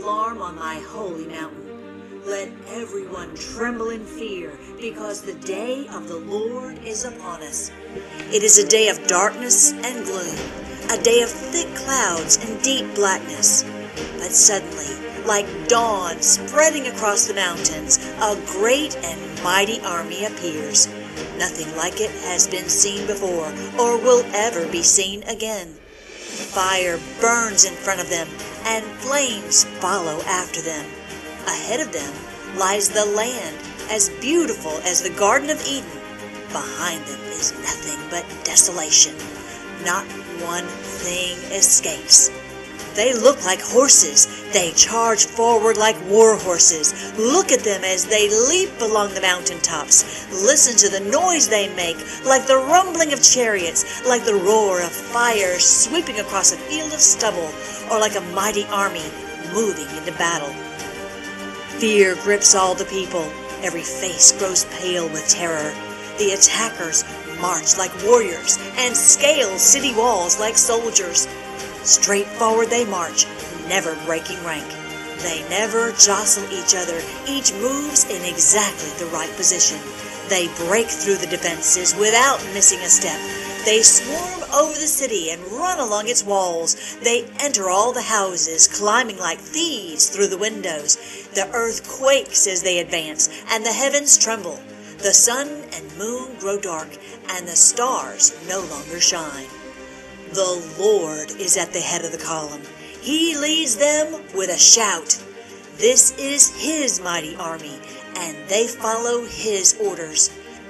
alarm on my holy mountain. Let everyone tremble in fear, because the day of the Lord is upon us. It is a day of darkness and gloom, a day of thick clouds and deep blackness. But suddenly, like dawn spreading across the mountains, a great and mighty army appears. Nothing like it has been seen before, or will ever be seen again. Fire burns in front of them, and flames follow after them. Ahead of them lies the land, as beautiful as the Garden of Eden. Behind them is nothing but desolation. Not one thing escapes. They look like horses. They charge forward like war horses. Look at them as they leap along the mountaintops. Listen to the noise they make, like the rumbling of chariots, like the roar of fire sweeping across a field of stubble, or like a mighty army moving into battle. Fear grips all the people. Every face grows pale with terror. The attackers march like warriors and scale city walls like soldiers. Straight forward they march, never breaking rank. They never jostle each other. Each moves in exactly the right position. They break through the defenses without missing a step. They swarm over the city and run along its walls. They enter all the houses, climbing like thieves through the windows. The earth quakes as they advance, and the heavens tremble. The sun and moon grow dark, and the stars no longer shine. The Lord is at the head of the column. He leads them with a shout. This is His mighty army, and they follow His orders.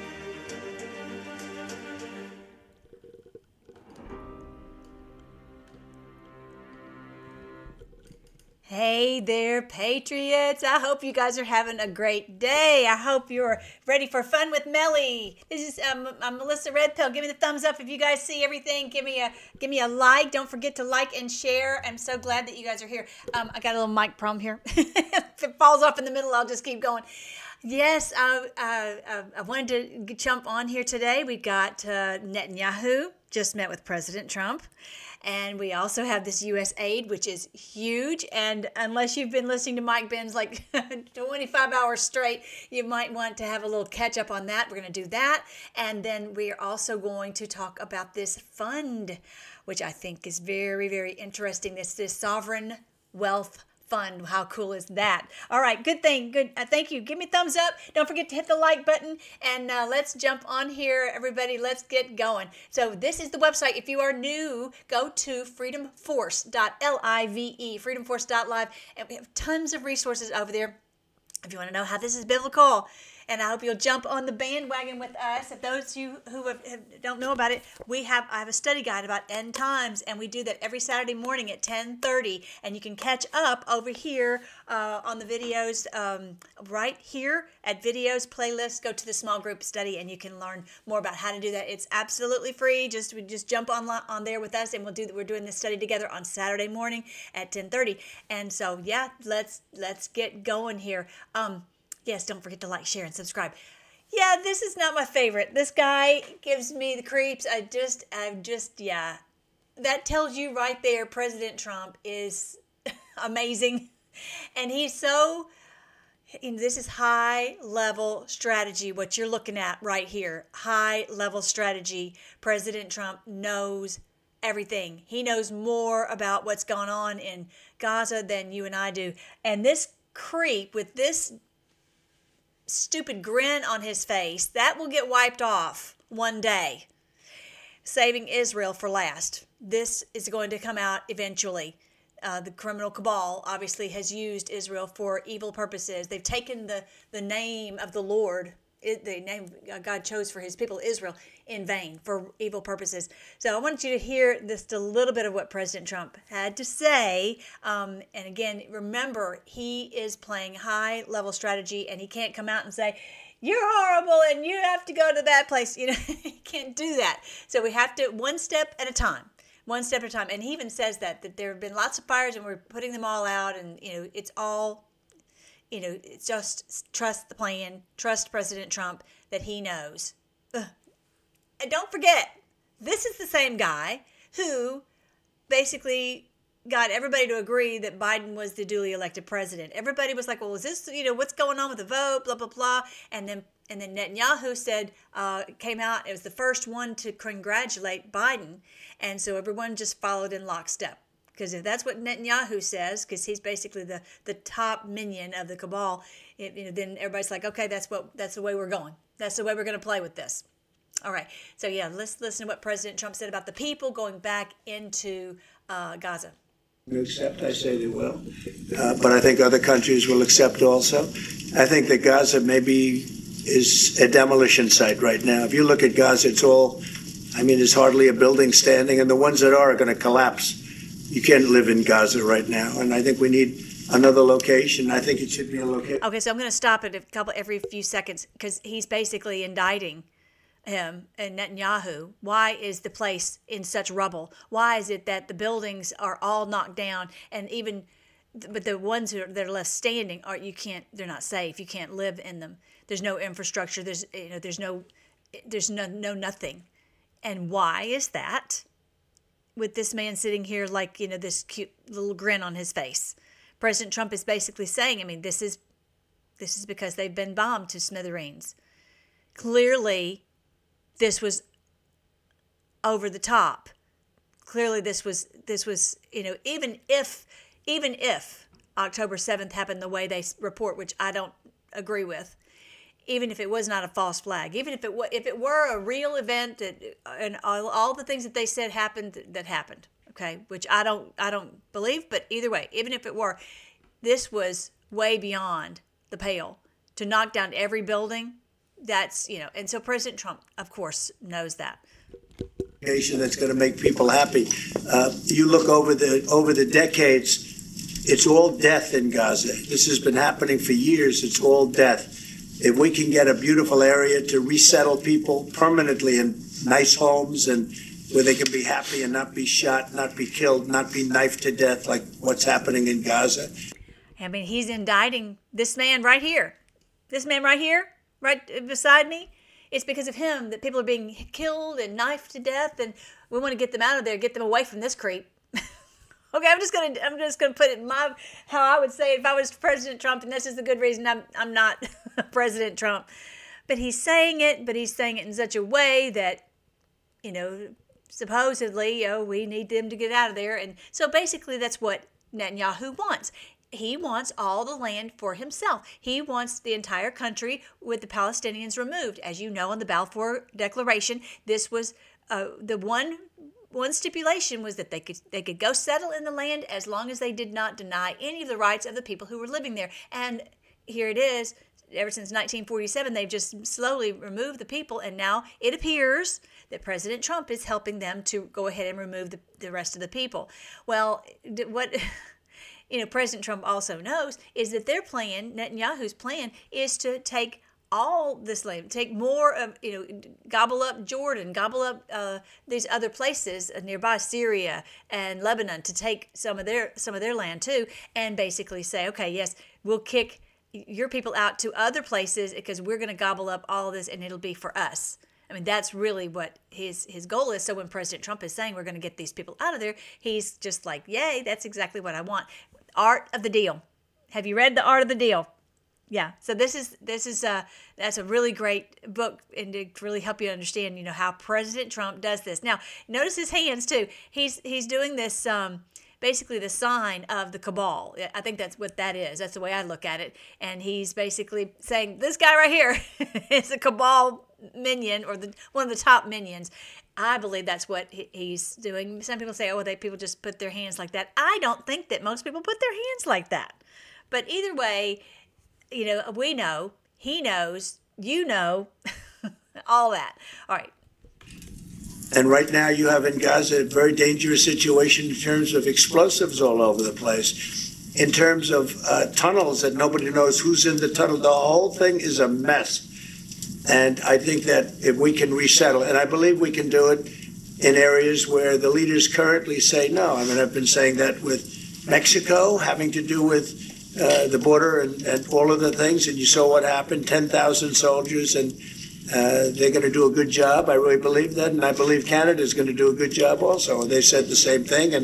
Hey there, Patriots. I hope you guys are having a great day. I hope you're ready for fun with Melly. This is I'm Melissa Redpill. Give me the thumbs up if you guys see everything. Give me a like. Don't forget to like and share. I'm so glad that you guys are here. I got a little mic problem here. If it falls off in the middle, I'll just keep going. Yes, I wanted to jump on here today. We got Netanyahu just met with President Trump. And we also have this U.S. aid, which is huge. And unless you've been listening to Mike Benz like 25 hours straight, you might want to have a little catch up on that. We're going to do that. And then we are also going to talk about this fund, which I think is very, very interesting. This Sovereign Wealth Fund. How cool is that? All right, good thing. Good. Thank you. Give me a thumbs up. Don't forget to hit the like button. And let's jump on here, everybody. Let's get going. So this is the website. If you are new, go to freedomforce.live, freedomforce.live. And we have tons of resources over there if you want to know how this is biblical. And I hope you'll jump on the bandwagon with us. If those of you who don't know about it, I have a study guide about end times, and we do that every Saturday morning at 10:30. And you can catch up over here on the videos right here at videos playlist. Go to the small group study, and you can learn more about how to do that. It's absolutely free. Just jump on there with us, and we're doing this study together on Saturday morning at 10:30. And so yeah, let's get going here. Yes, don't forget to like, share, and subscribe. Yeah, this is not my favorite. This guy gives me the creeps. Yeah. That tells you right there, President Trump is amazing. And this is high-level strategy, what you're looking at right here. High-level strategy. President Trump knows everything. He knows more about what's going on in Gaza than you and I do. And this creep with this stupid grin on his face, that will get wiped off one day. Saving Israel for last. This is going to come out eventually. The criminal cabal obviously has used Israel for evil purposes. They've taken the name of the Lord, the name God chose for his people, Israel, in vain for evil purposes. So I want you to hear just a little bit of what President Trump had to say. And again, remember, he is playing high-level strategy, and he can't come out and say, you're horrible and you have to go to that place. You know, he can't do that. So we have to, one step at a time. One step at a time. And he even says that there have been lots of fires and we're putting them all out, and, it's all... it's just trust the plan, trust President Trump that he knows. Ugh. And don't forget, this is the same guy who basically got everybody to agree that Biden was the duly elected president. Everybody was like, well, is this, what's going on with the vote, blah, blah, blah. And then Netanyahu said, came out, it was the first one to congratulate Biden. And so everyone just followed in lockstep. Because if that's what Netanyahu says, because he's basically the top minion of the cabal, then everybody's like, okay, that's the way we're going. That's the way we're going to play with this. All right. So, yeah, let's listen to what President Trump said about the people going back into Gaza. Accept, I say they will. But I think other countries will accept also. I think that Gaza maybe is a demolition site right now. If you look at Gaza, there's hardly a building standing, and the ones that are going to collapse. You can't live in Gaza right now, and I think we need another location. I think it should be a location. Okay, so I'm going to stop it every few seconds because he's basically indicting him and Netanyahu. Why is the place in such rubble? Why is it that the buildings are all knocked down, and but the ones that are left standing they're not safe. You can't live in them. There's no infrastructure. There's nothing. And why is that? With this man sitting here like, this cute little grin on his face. President Trump is basically saying, this is because they've been bombed to smithereens. Clearly, this was over the top. Clearly, this was even if October 7th happened the way they report, which I don't agree with, even if it was not a false flag, even if it were a real event and all the things that they said happened, okay, which I don't believe, but either way, even if it were, this was way beyond the pale to knock down every building. That's, and so President Trump, of course, knows that. That's going to make people happy. You look over the decades, it's all death in Gaza. This has been happening for years. It's all death. If we can get a beautiful area to resettle people permanently in nice homes and where they can be happy and not be shot, not be killed, not be knifed to death like what's happening in Gaza. He's indicting this man right here. This man right here, right beside me. It's because of him that people are being killed and knifed to death, and we want to get them out of there, get them away from this creep. Okay, I'm just gonna put it how I would say it if I was President Trump, and this is the good reason I'm not President Trump. But he's saying it in such a way that, supposedly, we need them to get out of there. And so basically that's what Netanyahu wants. He wants all the land for himself. He wants the entire country with the Palestinians removed. As you know, in the Balfour Declaration, this was the one stipulation was that they could go settle in the land as long as they did not deny any of the rights of the people who were living there. And here it is. Ever since 1947, they've just slowly removed the people, and now it appears that President Trump is helping them to go ahead and remove the rest of the people. Well, what President Trump also knows is that their plan, Netanyahu's plan, is to take all this land, take more of, gobble up Jordan, gobble up these other places nearby, Syria and Lebanon, to take some of their land too, and basically say, okay, yes, we'll kick your people out to other places because we're going to gobble up all of this and it'll be for us. That's really what his goal is. So when President Trump is saying we're going to get these people out of there, he's just like, yay, that's exactly what I want. Art of the Deal. Have you read The Art of the Deal? Yeah. So that's a really great book, and to really help you understand, how President Trump does this. Now, notice his hands too. He's doing this, basically the sign of the cabal. I think that's what that is. That's the way I look at it. And he's basically saying, this guy right here is a cabal minion, or one of the top minions. I believe that's what he's doing. Some people say, people just put their hands like that. I don't think that most people put their hands like that. But either way, we know, he knows, all that. All right. And right now you have in Gaza a very dangerous situation in terms of explosives all over the place, in terms of tunnels that nobody knows who's in the tunnel. The whole thing is a mess. And I think that if we can resettle, and I believe we can do it in areas where the leaders currently say no. I've been saying that with Mexico, having to do with the border and all of the things, and you saw what happened, 10,000 soldiers, and they're going to do a good job. I really believe that, and I believe Canada is going to do a good job also. They said the same thing, and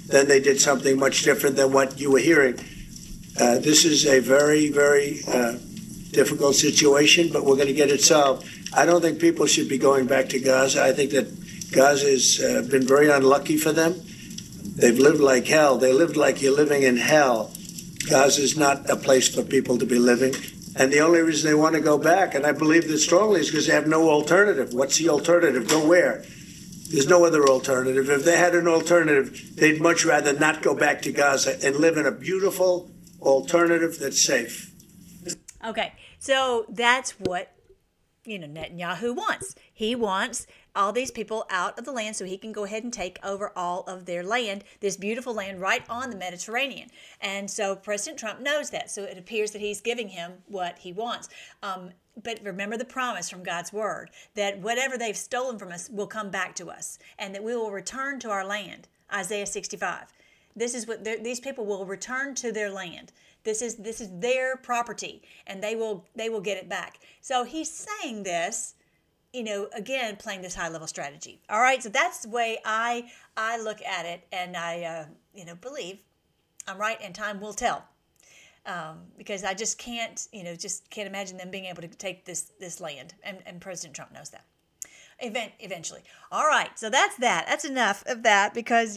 then they did something much different than what you were hearing. This is a very, very difficult situation, but we're going to get it solved. I don't think people should be going back to Gaza. I think that Gaza has been very unlucky for them. They've lived like hell. They lived like you're living in hell. Gaza is not a place for people to be living. And the only reason they want to go back, and I believe this strongly, is because they have no alternative. What's the alternative? Go where? There's no other alternative. If they had an alternative, they'd much rather not go back to Gaza and live in a beautiful alternative that's safe. Okay, so that's what Netanyahu wants. He wants all these people out of the land so he can go ahead and take over all of their land, this beautiful land right on the Mediterranean. And so President Trump knows that. So it appears that he's giving him what he wants. But remember the promise from God's word that whatever they've stolen from us will come back to us and that we will return to our land. Isaiah 65. This is what these people will return to their land. This is their property, and they will get it back. So he's saying this, again, playing this high-level strategy. All right, so that's the way I look at it, and I, believe I'm right, and time will tell. Because I just can't imagine them being able to take this land, and President Trump knows that. Eventually. All right, so that's that. That's enough of that because,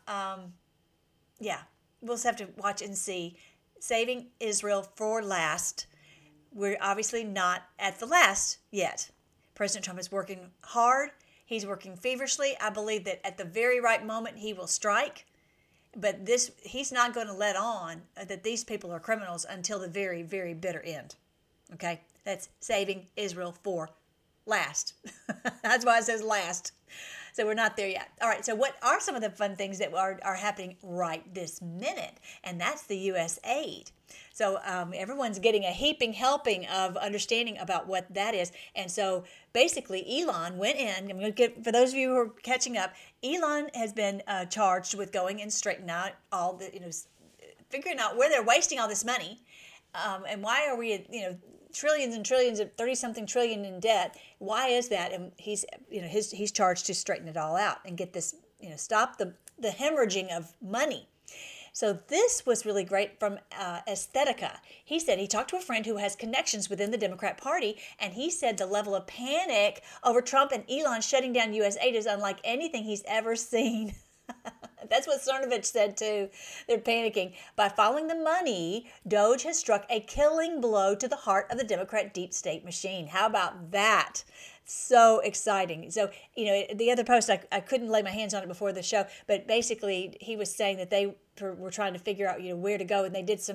we'll just have to watch and see. Saving Israel for last. We're obviously not at the last yet. President Trump is working hard. He's working feverishly. I believe that at the very right moment he will strike. But he's not going to let on that these people are criminals until the very, very bitter end. Okay? That's saving Israel for last. That's why it says last. So we're not there yet. All right, so what are some of the fun things that are happening right this minute? And that's the U.S. aid. So everyone's getting a heaping helping of understanding about what that is. And so basically Elon went in. I'm going to get, for those of you who are catching up, Elon has been charged with going and straightening out all the, figuring out where they're wasting all this money. And why are we, trillions and trillions of 30-something trillion in debt? Why is that? And he's charged to straighten it all out and get this, stop the hemorrhaging of money. So this was really great from Aesthetica. He said he talked to a friend who has connections within the Democrat Party, and he said the level of panic over Trump and Elon shutting down U.S. aid is unlike anything he's ever seen. That's what Cernovich said too. They're panicking. By following the money, Doge has struck a killing blow to the heart of the Democrat deep state machine. How about that? So exciting. So, the other post, I couldn't lay my hands on it before the show, but basically he was saying that they were trying to figure out, where to go, and they did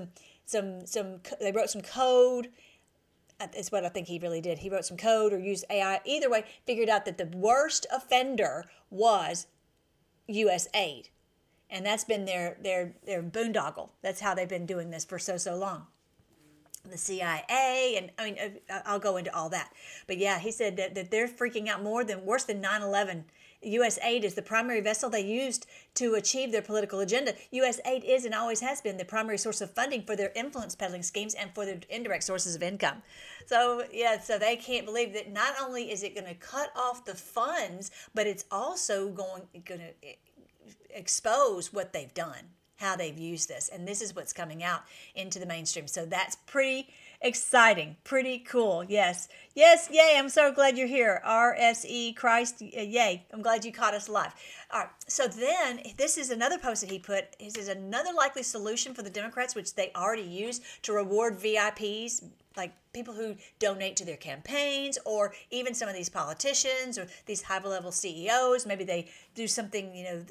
they wrote some code. Is what I think he really did. He wrote some code or used AI. Either way, figured out that the worst offender was U.S. aid. And that's been their boondoggle. That's how they've been doing this for so long. The CIA, and I'll go into all that. But yeah, he said that they're freaking out worse than 9/11. U.S. aid is the primary vessel they used to achieve their political agenda. U.S. aid is and always has been the primary source of funding for their influence peddling schemes and for their indirect sources of income. So so they can't believe that not only is it going to cut off the funds, but it's also going to expose what they've done, how they've used this. And this is what's coming out into the mainstream. So that's pretty exciting, pretty cool. Yes, yay. I'm so glad you're here. RSE Christ, yay. I'm glad you caught us live. All right, so then this is another post that he put. This is another likely solution for the Democrats, which they already use to reward VIPs, like people who donate to their campaigns, or even some of these politicians or these high-level CEOs. Maybe they do something,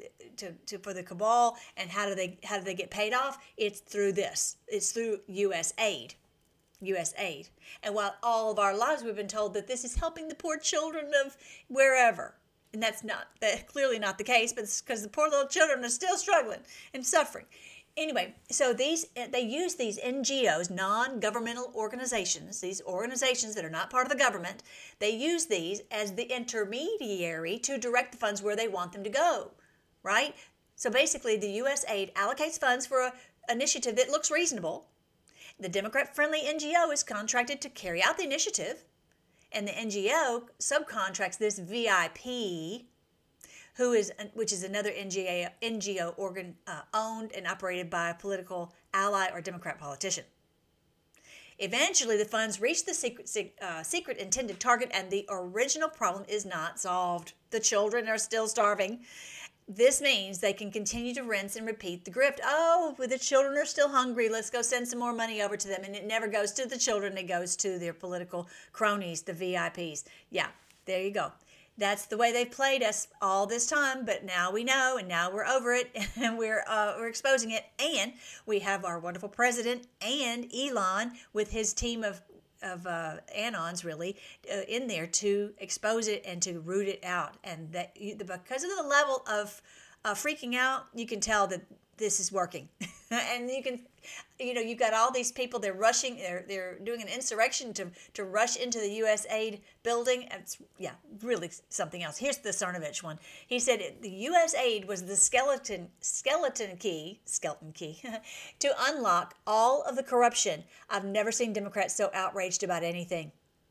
to for the cabal. And how do they get paid off? It's through this. It's through U.S. aid. U.S. aid. And while all of our lives we've been told that this is helping the poor children of wherever, and that's clearly not the case, but it's because the poor little children are still struggling and suffering. Anyway, so they use these NGOs, non-governmental organizations, these organizations that are not part of the government, they use these as the intermediary to direct the funds where they want them to go, right? So basically the U.S. aid allocates funds for an initiative that looks reasonable. The Democrat-friendly NGO is contracted to carry out the initiative, and the NGO subcontracts this VIP which is another NGO organ owned and operated by a political ally or Democrat politician. Eventually, the funds reach the secret intended target, and the original problem is not solved. The children are still starving. This means they can continue to rinse and repeat the grift. Oh, the children are still hungry. Let's go send some more money over to them. And it never goes to the children. It goes to their political cronies, the VIPs. Yeah, there you go. That's the way they've played us all this time, but now we know, and now we're over it, and we're exposing it. And we have our wonderful president and Elon with his team of anons really in there to expose it and to root it out. And that because of the level of freaking out, you can tell that this is working. And you can, you've got all these people, they're rushing, they're doing an insurrection to rush into the U.S. building. It's, really something else. Here's the Cernovich one. He said the U.S. aid was the skeleton key to unlock all of the corruption. I've never seen Democrats so outraged about anything.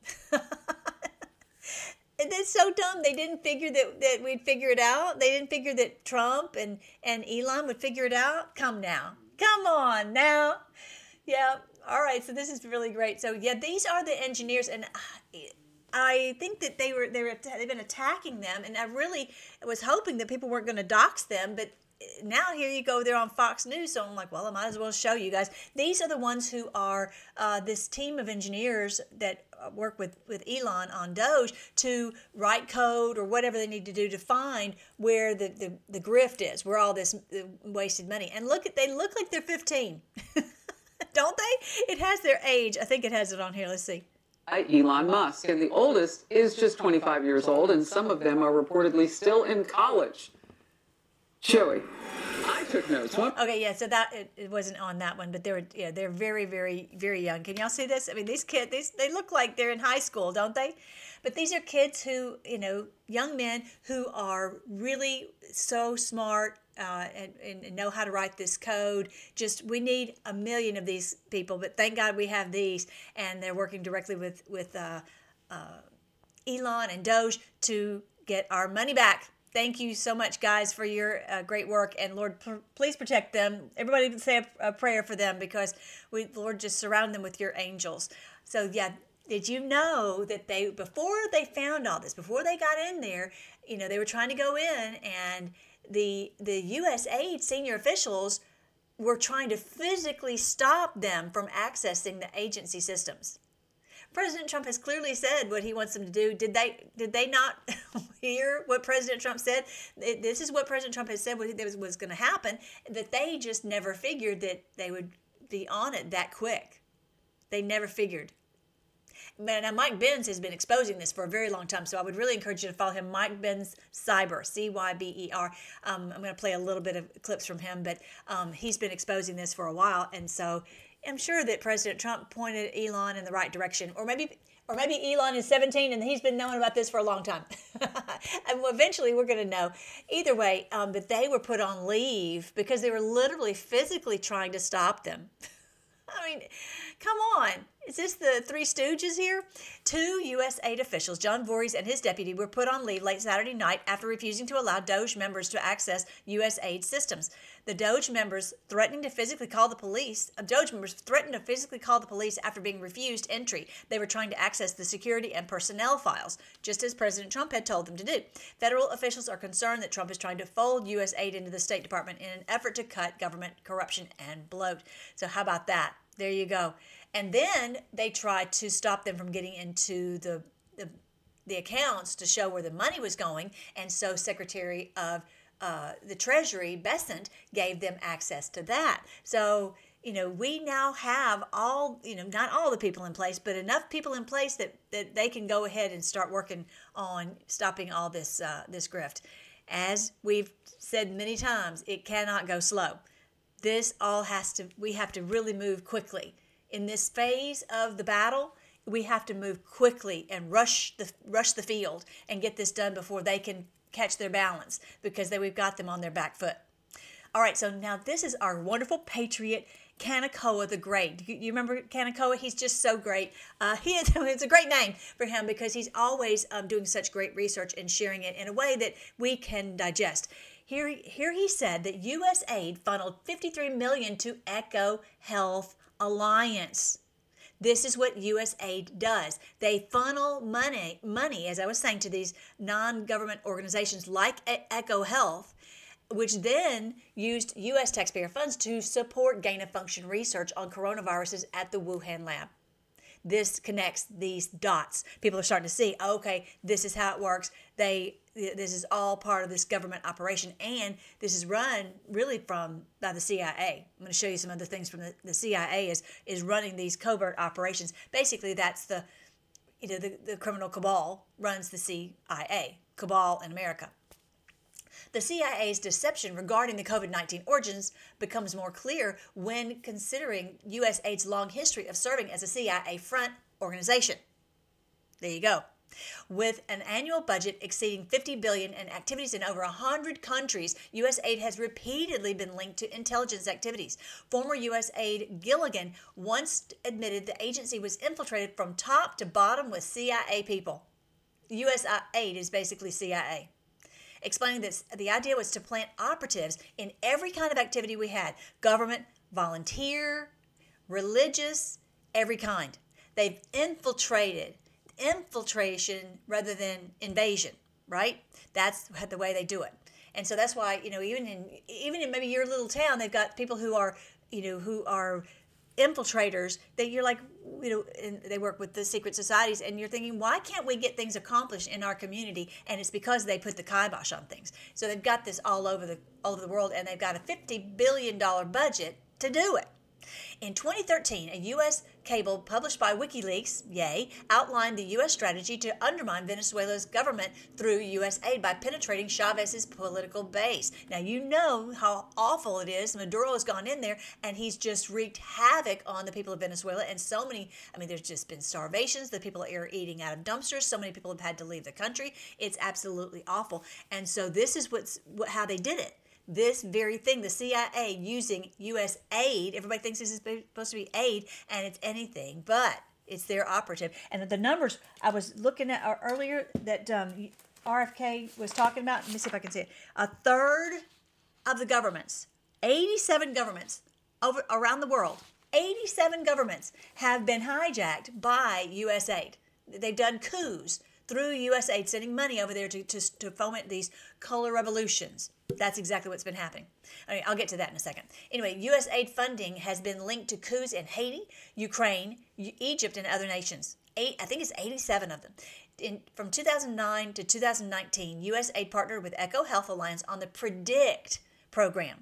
And that's so dumb. They didn't figure that we'd figure it out. They didn't figure that Trump and Elon would figure it out. Come on now. Yeah. All right. So this is really great. So yeah, these are the engineers, and I think that they've been attacking them, and I really was hoping that people weren't going to dox them, but now here you go, they're on Fox News, so I'm like, well, I might as well show you guys. These are the ones who are this team of engineers that work with Elon on Doge to write code or whatever they need to do to find where the grift is, where all this wasted money. And they look like they're 15, don't they? It has their age. I think it has it on here. Let's see. Elon Musk, and the oldest is just 25 years old, and some of them are reportedly still in college. Chewy. I took notes. What? Okay, yeah. So that it wasn't on that one, but they're very, very, very young. Can y'all see this? I mean, these kids, they look like they're in high school, don't they? But these are kids who, young men who are really so smart and know how to write this code. We need a million of these people, but thank God we have these, and they're working directly with Elon and Doge to get our money back. Thank you so much, guys, for your great work. And Lord, please protect them. Everybody say a prayer for them, because Lord, just surround them with your angels. So, yeah, did you know that before they found all this, before they got in there, they were trying to go in, and the USAID senior officials were trying to physically stop them from accessing the agency systems. President Trump has clearly said what he wants them to do. Did they not hear what President Trump said? This is what President Trump has said was going to happen, that they just never figured that they would be on it that quick. They never figured. Now, Mike Benz has been exposing this for a very long time, so I would really encourage you to follow him, Mike Benz Cyber, Cyber. I'm going to play a little bit of clips from him, but he's been exposing this for a while, and so I'm sure that President Trump pointed Elon in the right direction, or maybe Elon is 17 and he's been knowing about this for a long time. And eventually we're going to know. Either way, but they were put on leave because they were literally physically trying to stop them. I mean, come on. Is this the Three Stooges here? 2 USAID officials, John Voorhees and his deputy, were put on leave late Saturday night after refusing to allow Doge members to access USAID systems. The Doge members threatened to physically call the police after being refused entry. They were trying to access the security and personnel files, just as President Trump had told them to do. Federal officials are concerned that Trump is trying to fold USAID into the State Department in an effort to cut government corruption and bloat. So how about that? There you go. And then they tried to stop them from getting into the accounts to show where the money was going. And so Secretary of the Treasury, Bessent, gave them access to that. So, we now have all, not all the people in place, but enough people in place that they can go ahead and start working on stopping all this grift. As we've said many times, it cannot go slow. We have to really move quickly. In this phase of the battle, we have to move quickly and rush the field and get this done before they can catch their balance, because we've got them on their back foot. All right, so now this is our wonderful Patriot Kanekoa the Great. You remember Kanekoa? He's just so great. It's a great name for him because he's always doing such great research and sharing it in a way that we can digest. Here he said that U.S. aid funneled $53 million to Echo Health Alliance. This is what U.S. aid does. They funnel money, as I was saying, to these non-government organizations like Echo Health, which then used U.S. taxpayer funds to support gain-of-function research on coronaviruses at the Wuhan lab. This connects these dots. People are starting to see, okay, this is how it works. This is all part of this government operation, and this is run really by the CIA. I'm going to show you some other things from the CIA is running these covert operations. Basically, that's the criminal cabal runs the CIA, cabal in America. The CIA's deception regarding the COVID-19 origins becomes more clear when considering U.S. aid's long history of serving as a CIA front organization. There you go. With an annual budget exceeding $50 billion and activities in over 100 countries, U.S. aid has repeatedly been linked to intelligence activities. Former U.S. aide Gilligan once admitted the agency was infiltrated from top to bottom with CIA people. U.S. aid is basically CIA. Explaining that the idea was to plant operatives in every kind of activity we had: government, volunteer, religious, every kind. They've infiltration rather than invasion, right? That's the way they do it. And so that's why, even in maybe your little town, they've got people who are infiltrators that you're like, and they work with the secret societies, and you're thinking, why can't we get things accomplished in our community? And it's because they put the kibosh on things. So they've got this all over the world, and they've got a $50 billion budget to do it. In 2013, a U.S. cable published by WikiLeaks, outlined the U.S. strategy to undermine Venezuela's government through U.S. aid by penetrating Chavez's political base. Now, you know how awful it is. Maduro has gone in there, and he's just wreaked havoc on the people of Venezuela. And so many, there's just been starvations. The people are eating out of dumpsters. So many people have had to leave the country. It's absolutely awful. And so this is how they did it. This very thing, the CIA using U.S. aid. Everybody thinks this is supposed to be aid, and it's anything but. It's their operative. And the numbers I was looking at earlier that RFK was talking about, let me see if I can see it. A third of the governments, 87 governments around the world, 87 governments have been hijacked by U.S. aid. They've done coups through U.S. aid, sending money over there to foment these color revolutions. That's exactly what's been happening. I'll get to that in a second. Anyway, U.S. aid funding has been linked to coups in Haiti, Ukraine, Egypt, and other nations. I think it's 87 of them. From 2009 to 2019, U.S. aid partnered with Echo Health Alliance on the PREDICT program,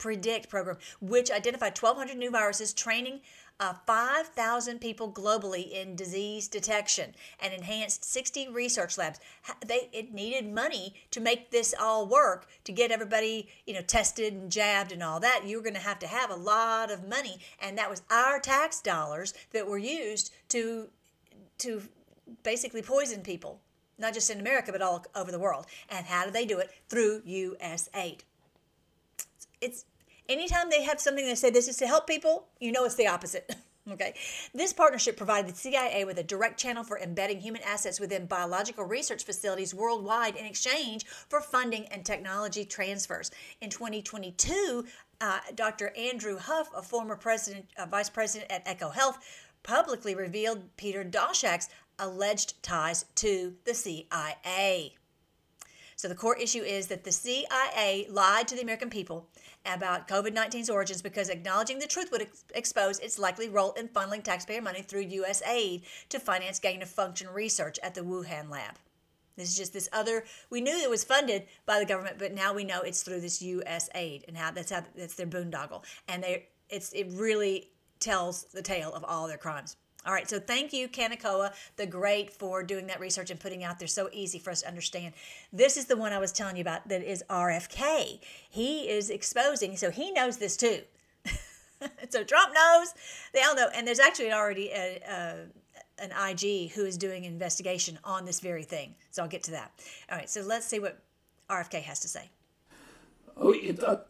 which identified 1,200 new viruses, training 5,000 people globally in disease detection, and enhanced 60 research labs. It needed money to make this all work, to get everybody, tested and jabbed and all that. You were going to have a lot of money, and that was our tax dollars that were used to basically poison people, not just in America, but all over the world. And how do they do it? Through U.S. aid. It's anytime they have something that say this is to help people, it's the opposite. Okay. This partnership provided the CIA with a direct channel for embedding human assets within biological research facilities worldwide in exchange for funding and technology transfers. In 2022, Dr. Andrew Huff, a former vice president at Echo Health, publicly revealed Peter Daszak's alleged ties to the CIA. So the core issue is that the CIA lied to the American people about COVID-19's origins because acknowledging the truth would expose its likely role in funneling taxpayer money through U.S. aid to finance gain-of-function research at the Wuhan lab. This is just this other, we knew it was funded by the government, but now we know it's through this U.S. aid, and that's their boondoggle. And it really tells the tale of all their crimes. All right, so thank you, Kanekoa the Great, for doing that research and putting out there so easy for us to understand. This is the one I was telling you about that is RFK. He is exposing, so he knows this too. So Trump knows, they all know, and there's actually already an IG who is doing an investigation on this very thing. So I'll get to that. All right, so let's see what RFK has to say.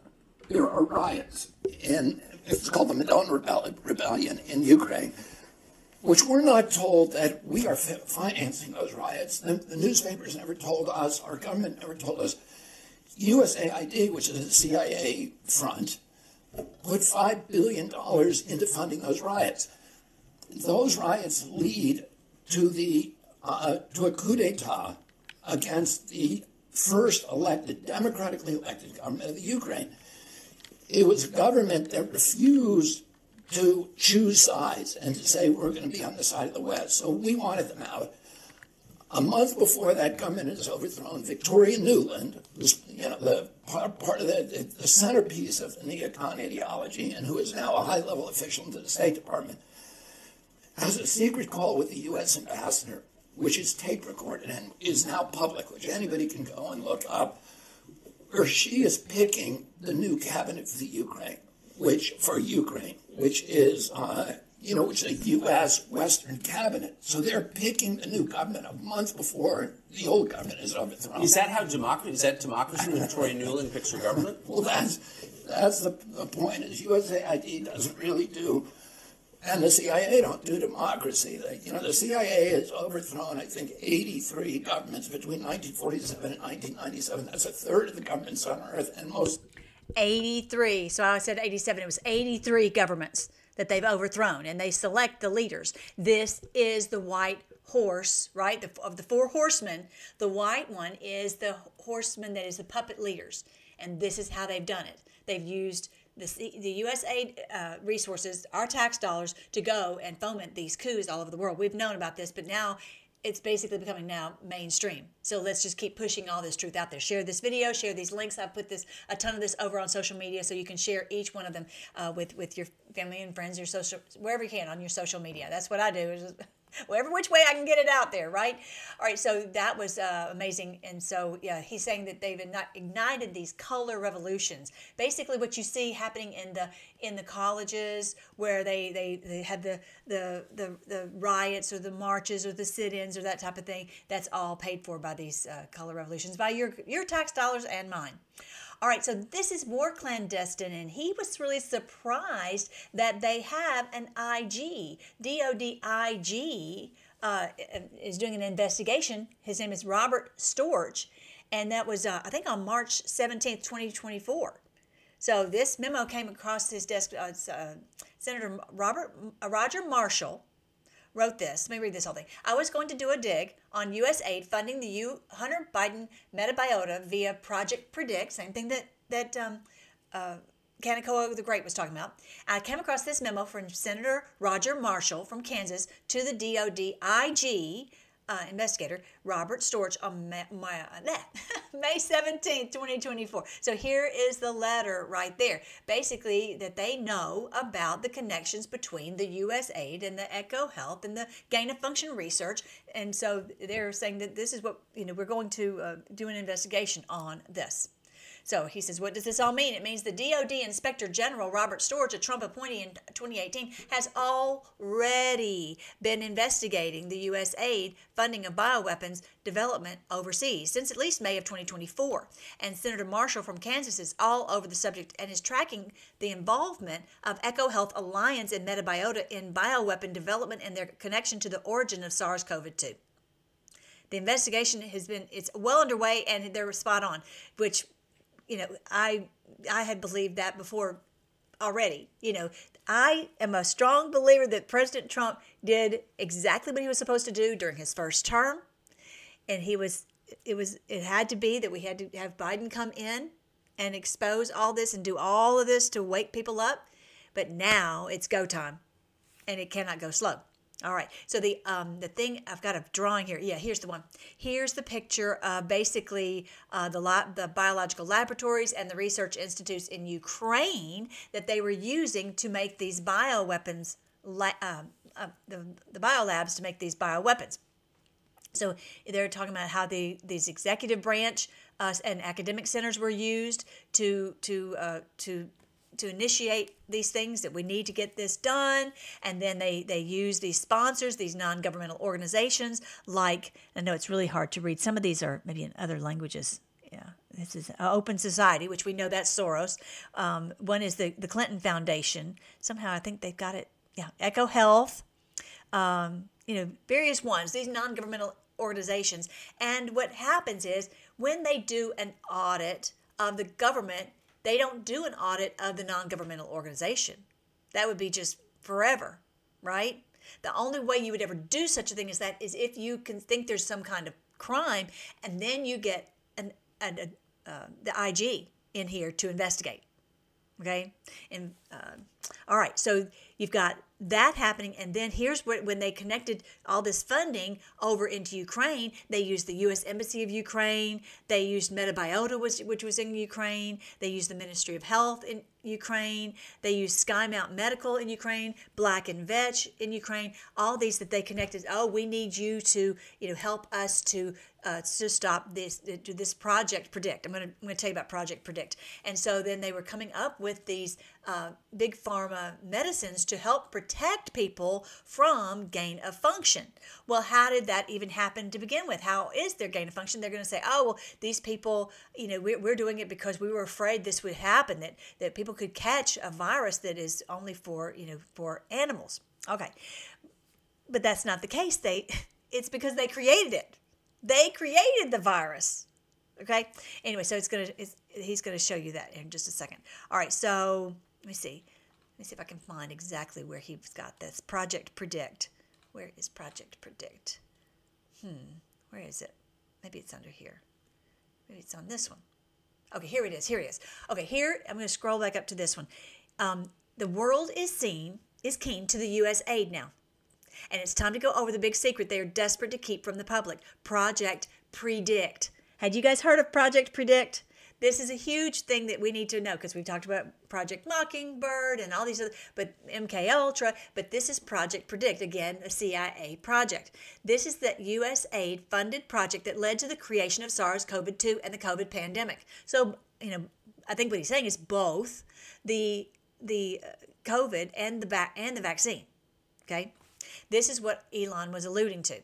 there are riots in, it's called the Maidan Rebellion in Ukraine, which we're not told that we are financing those riots. The newspapers never told us, our government never told us. USAID, which is a CIA front, put $5 billion into funding those riots. Those riots lead to to a coup d'etat against the first democratically elected government of the Ukraine. It was a government that refused to choose sides and to say we're going to be on the side of the West. So we wanted them out. A month before that government is overthrown, Victoria Nuland, who's the part of the centerpiece of the neocon ideology and who is now a high-level official in the State Department, has a secret call with the U.S. ambassador, which is tape recorded and is now public, which anybody can go and look up, where she is picking the new cabinet for the Ukraine, which is which is a U.S. Western cabinet. So they're picking the new government a month before the old government is overthrown. Is that democracy when Victoria Nuland picks her government? Well, that's the point. Is USAID doesn't really do, and the CIA don't do democracy. The CIA has overthrown, I think, 83 governments between 1947 and 1997. That's a third of the governments on Earth, and most. 83. So I said 87. It was 83 governments that they've overthrown, and they select the leaders. This is the white horse, right? Of the four horsemen, the white one is the horseman that is the puppet leaders, and this is how they've done it. They've used the U.S. aid resources, our tax dollars, to go and foment these coups all over the world. We've known about this, but now it's basically becoming now mainstream. So let's just keep pushing all this truth out there. Share this video, share these links. I've put a ton of this over on social media, so you can share each one of them with your family and friends, your social, wherever you can on your social media. That's what I do. Is whatever which way I can get it out there, right? All right, so that was amazing. And so, yeah, he's saying that they've ignited these color revolutions. Basically, what you see happening in the colleges where they have the riots or the marches or the sit-ins or that type of thing, that's all paid for by these color revolutions, by your tax dollars and mine. All right, so this is more clandestine, and he was really surprised that they have an IG. DOD IG is doing an investigation. His name is Robert Storch, and that was, I think, on March 17th, 2024. So this memo came across his desk. Senator Roger Marshall wrote this. Let me read this whole thing. I was going to do a dig on U.S. aid funding the Hunter Biden Metabiota via Project Predict, same thing that Kaneko the Great was talking about. I came across this memo from Senator Roger Marshall from Kansas to the DOD IG investigator Robert Storch on May 17th, 2024. So here is the letter right there. Basically, that they know about the connections between the U.S. aid and the EcoHealth and the gain-of-function research. And so they're saying that this is what, we're going to do an investigation on this. So he says, what does this all mean? It means the DOD Inspector General Robert Storch, a Trump appointee in 2018, has already been investigating the U.S. aid funding of bioweapons development overseas since at least May of 2024. And Senator Marshall from Kansas is all over the subject and is tracking the involvement of EcoHealth Alliance and Metabiota in bioweapon development and their connection to the origin of SARS-CoV-2. The investigation it's well underway, and they're spot on, which I had believed that before already. I am a strong believer that President Trump did exactly what he was supposed to do during his first term. And it had to be that we had to have Biden come in and expose all this and do all of this to wake people up. But now it's go time, and it cannot go slow. All right, so the thing, I've got a drawing here. Yeah, here's the one. Here's the picture of basically the biological laboratories and the research institutes in Ukraine that they were using to make these bioweapons, the biolabs to make these bioweapons. So they're talking about how these executive branch and academic centers were used to initiate these things, that we need to get this done. And then they use these sponsors, these non-governmental organizations, like, I know it's really hard to read. Some of these are maybe in other languages. Yeah, this is Open Society, which we know that's Soros. One is the Clinton Foundation. Somehow I think they've got it. Yeah, Echo Health. Various ones. These non-governmental organizations. And what happens is when they do an audit of the government, they don't do an audit of the non-governmental organization. That would be just forever, right? The only way you would ever do such a thing as that is if you can think there's some kind of crime, and then you get the IG in here to investigate. Okay, and all right, so you've got that happening, and then here's when they connected all this funding over into Ukraine, they used the U.S. Embassy of Ukraine, they used Metabiota, which was in Ukraine, they used the Ministry of Health in Ukraine, they used Sky Mount Medical in Ukraine, Black and Vetch in Ukraine, all these that they connected. Oh, we need you to help us to stop this Project Predict. I'm going to tell you about Project Predict. And so then they were coming up with these big pharma medicines to help protect people from gain of function. Well, how did that even happen to begin with? How is their gain of function? They're going to say, oh, well, these people, we're doing it because we were afraid this would happen, that people could catch a virus that is only for animals. Okay. But that's not the case. It's because they created it. They created the virus. Okay. Anyway, so he's going to show you that in just a second. All right. So let me see if I can find exactly where he's got this. Project Predict. Where is Project Predict? Where is it? Maybe it's under here. Maybe it's on this one. Okay, here it is. Okay, here I'm going to scroll back up to this one. The world is keen to the U.S. aid now. And it's time to go over the big secret they are desperate to keep from the public. Project Predict. Had you guys heard of Project Predict? This is a huge thing that we need to know because we've talked about Project Mockingbird and all these other, but MK Ultra, but this is Project Predict, again, a CIA project. This is the U.S. aid funded project that led to the creation of SARS-CoV-2 and the COVID pandemic. So, I think what he's saying is both the COVID and the vaccine. Okay? This is what Elon was alluding to.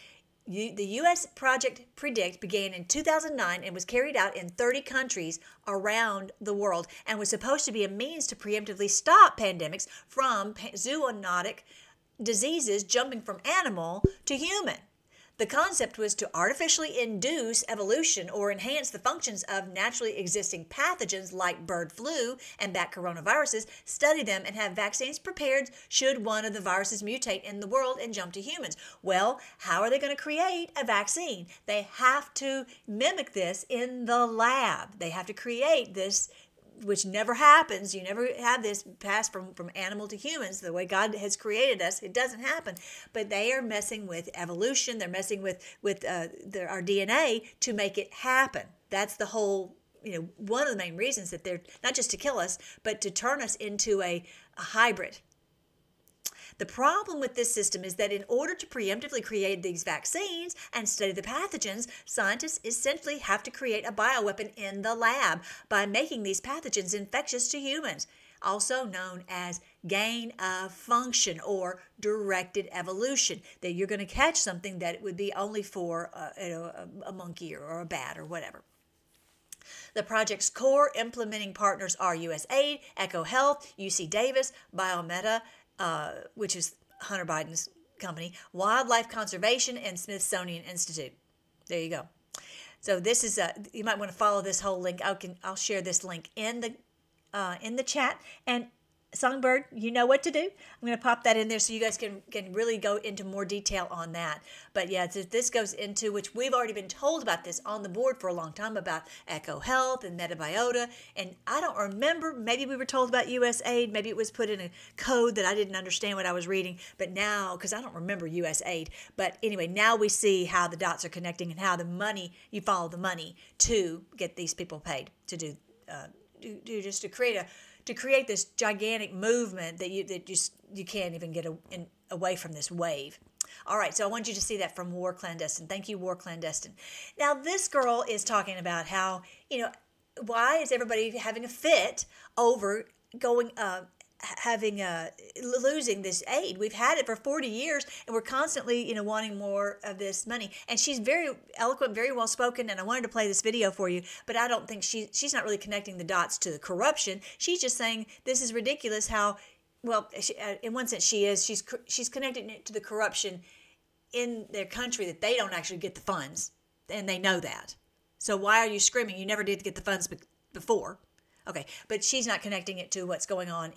The U.S. Project Predict began in 2009 and was carried out in 30 countries around the world and was supposed to be a means to preemptively stop pandemics from zoonotic diseases jumping from animal to human. The concept was to artificially induce evolution or enhance the functions of naturally existing pathogens like bird flu and bat coronaviruses, study them, and have vaccines prepared should one of the viruses mutate in the world and jump to humans. Well, how are they going to create a vaccine? They have to mimic this in the lab. They have to create this, which never happens. You never have this pass from animal to humans the way God has created us. It doesn't happen. But they are messing with evolution. They're messing with our DNA to make it happen. That's the whole, one of the main reasons that they're not just to kill us, but to turn us into a hybrid. The problem with this system is that in order to preemptively create these vaccines and study the pathogens, scientists essentially have to create a bioweapon in the lab by making these pathogens infectious to humans, also known as gain of function or directed evolution, that you're going to catch something that would be only for a monkey or a bat or whatever. The project's core implementing partners are USAID, Echo Health, UC Davis, Biometa, which is Hunter Biden's company, Wildlife Conservation, and Smithsonian Institute. There you go. So this is you might want to follow this whole link. I'll share this link in the chat. And Songbird, you know what to do. I'm going to pop that in there so you guys can really go into more detail on that. But yeah, this goes into, which we've already been told about this on the board for a long time, about Echo Health and Metabiota. And I don't remember, maybe we were told about USAID, maybe it was put in a code that I didn't understand what I was reading. But now, because I don't remember USAID, but anyway, now we see how the dots are connecting and how the money, you follow the money to get these people paid to do just to create this gigantic movement that you can't even get away from this wave. All right, so I want you to see that from War Clandestine. Thank you, War Clandestine. Now, this girl is talking about how, why is everybody having a fit over going having losing this aid. We've had it for 40 years, and we're constantly, wanting more of this money. And she's very eloquent, very well spoken, and I wanted to play this video for you, but I don't think she's not really connecting the dots to the corruption. She's just saying this is ridiculous. How well, in one sense, she is. She's connecting it to the corruption in their country, that they don't actually get the funds, and they know that. So why are you screaming? You never did get the funds before. Okay, but she's not connecting it to what's going on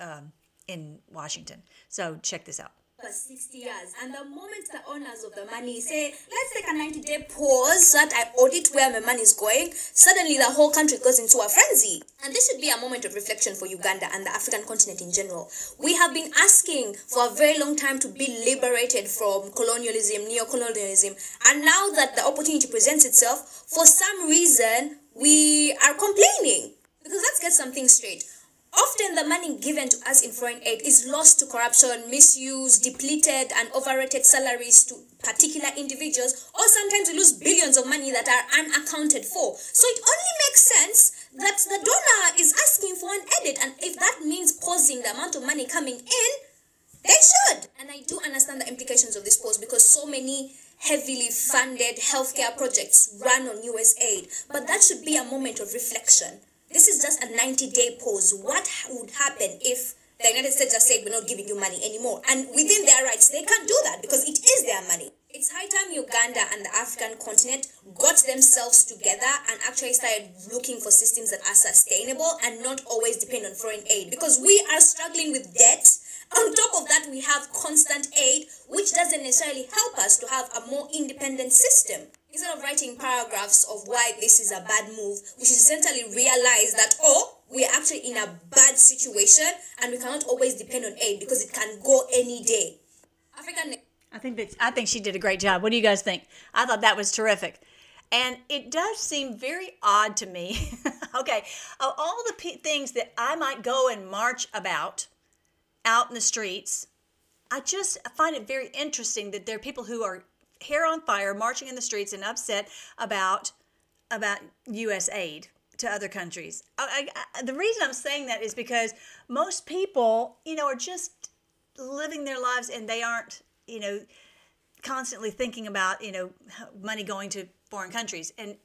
in Washington. So check this out. For 60 years, and the moment the owners of the money say, let's take a 90-day pause so that I audit where my money is going, suddenly the whole country goes into a frenzy. And this should be a moment of reflection for Uganda and the African continent in general. We have been asking for a very long time to be liberated from colonialism, neo-colonialism, and now that the opportunity presents itself, for some reason, we are complaining. Because let's get something straight. Often the money given to us in foreign aid is lost to corruption, misuse, depleted and overrated salaries to particular individuals, or sometimes we lose billions of money that are unaccounted for. So it only makes sense that the donor is asking for an edit, and if that means pausing the amount of money coming in, they should. And I do understand the implications of this pause because so many heavily funded healthcare projects run on US aid, but that should be a moment of reflection. This is just a 90-day pause. What would happen if the United States just said, we're not giving you money anymore? And within their rights, they can't do that because it is their money. It's high time Uganda and the African continent got themselves together and actually started looking for systems that are sustainable and not always depend on foreign aid, because we are struggling with debt. On top of that, we have constant aid, which doesn't necessarily help us to have a more independent system. Instead of writing paragraphs of why this is a bad move, we should essentially realize that, we are actually in a bad situation and we cannot always depend on aid because it can go any day. I think she did a great job. What do you guys think? I thought that was terrific. And it does seem very odd to me. Okay, of all the things that I might go and march about out in the streets, I just find it very interesting that there are people who are hair on fire marching in the streets and upset about U.S. aid to other countries. The reason I'm saying that is because most people, are just living their lives and they aren't, constantly thinking about, money going to foreign countries. And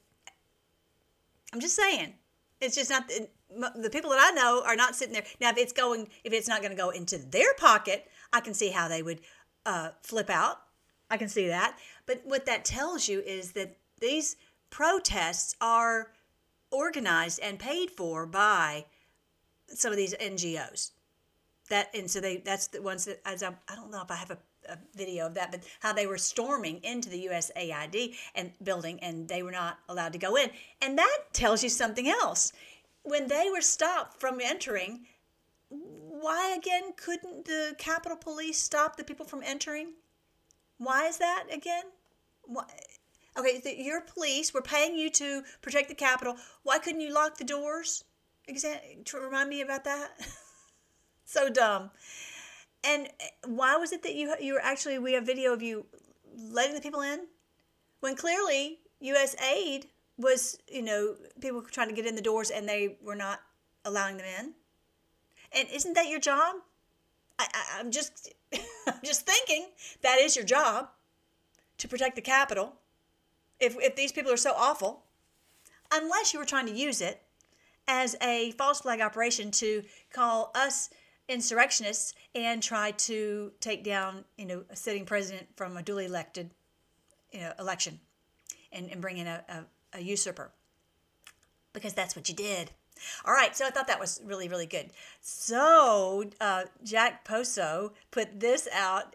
I'm just saying, it's just not, the people that I know are not sitting there. Now, if it's not going to go into their pocket, I can see how they would flip out. I can see that. But what that tells you is that these protests are organized and paid for by some of these NGOs. That's the ones that, I don't know if I have a video of that, but how they were storming into the USAID and building, and they were not allowed to go in. And that tells you something else. When they were stopped from entering, why again couldn't the Capitol Police stop the people from entering? Why is that again? Why? Okay, your police were paying you to protect the Capitol. Why couldn't you lock the doors? Remind me about that. So dumb. And why was it that you were actually, we have video of you letting the people in? When clearly U.S. aid was, people were trying to get in the doors and they were not allowing them in. And isn't that your job? I'm just thinking that is your job, to protect the Capitol. If these people are so awful, unless you were trying to use it as a false flag operation to call us insurrectionists and try to take down, a sitting president from a duly elected, election, and bring in a usurper, because that's what you did. All right, so I thought that was really, really good. So Jack Poso put this out.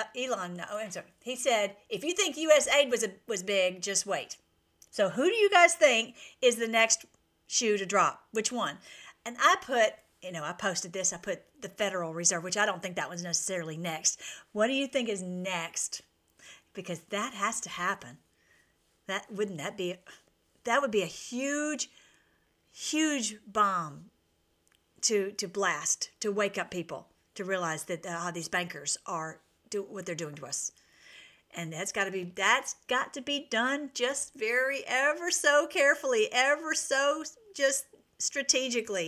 He said, if you think U.S. aid was big, just wait. So who do you guys think is the next shoe to drop? Which one? And I put, I posted this. I put the Federal Reserve, which I don't think that was necessarily next. What do you think is next? Because that has to happen. That would be a huge bomb to blast, to wake up people, to realize that how these bankers are what they're doing to us. And that's got to be done just ever so carefully, ever so just strategically,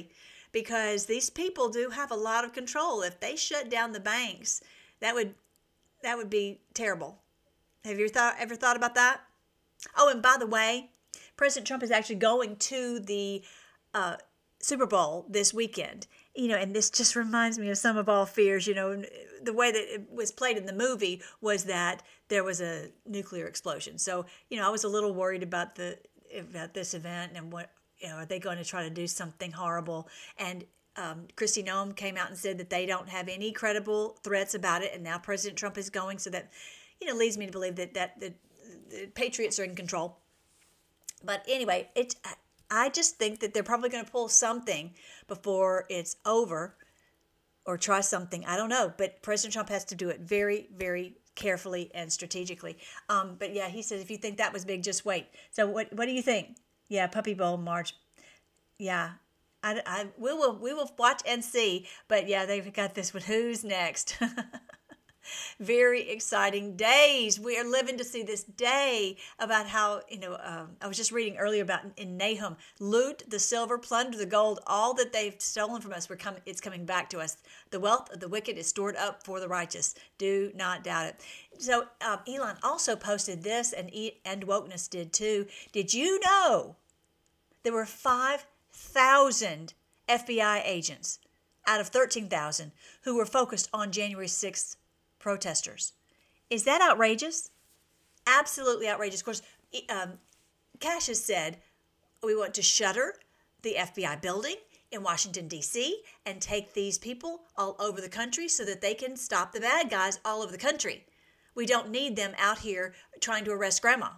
because these people do have a lot of control. If they shut down the banks, that would be terrible. Have you ever thought about that? Oh, and by the way, President Trump is actually going to the Super Bowl this weekend. And this just reminds me of Sum of All Fears. The way that it was played in the movie was that there was a nuclear explosion. So, I was a little worried about this event and what, are they going to try to do something horrible? And Kristi Noem came out and said that they don't have any credible threats about it. And now President Trump is going. So that, leads me to believe that the Patriots are in control. But anyway, I just think that they're probably going to pull something before it's over, or try something. I don't know. But President Trump has to do it very, very carefully and strategically. But yeah, he says, if you think that was big, just wait. So what do you think? Yeah, Puppy Bowl March. Yeah, we will watch and see. But yeah, they've got this one. Who's next? Very exciting days. We are living to see this day about how, I was just reading earlier about in Nahum, loot the silver, plunder the gold, all that they've stolen from us, it's coming back to us. The wealth of the wicked is stored up for the righteous. Do not doubt it. So Elon also posted this, and Wokeness did too. Did you know there were 5,000 FBI agents out of 13,000 who were focused on January 6th protesters? Is that outrageous? Absolutely outrageous. Of course, Kash has said we want to shutter the FBI building in Washington, D.C. and take these people all over the country so that they can stop the bad guys all over the country. We don't need them out here trying to arrest grandma.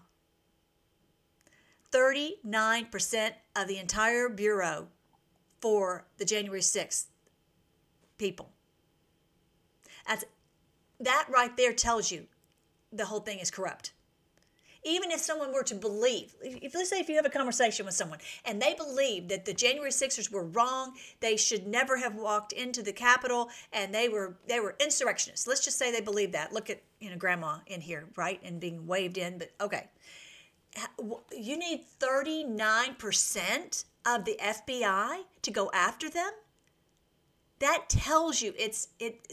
39% of the entire bureau for the January 6th people. That right there tells you the whole thing is corrupt. Even if someone were to believe, let's say if you have a conversation with someone and they believe that the January 6ers were wrong, they should never have walked into the Capitol, and they were insurrectionists. Let's just say they believe that. Look at grandma in here, right, and being waved in. But okay, you need 39% of the FBI to go after them. That tells you it's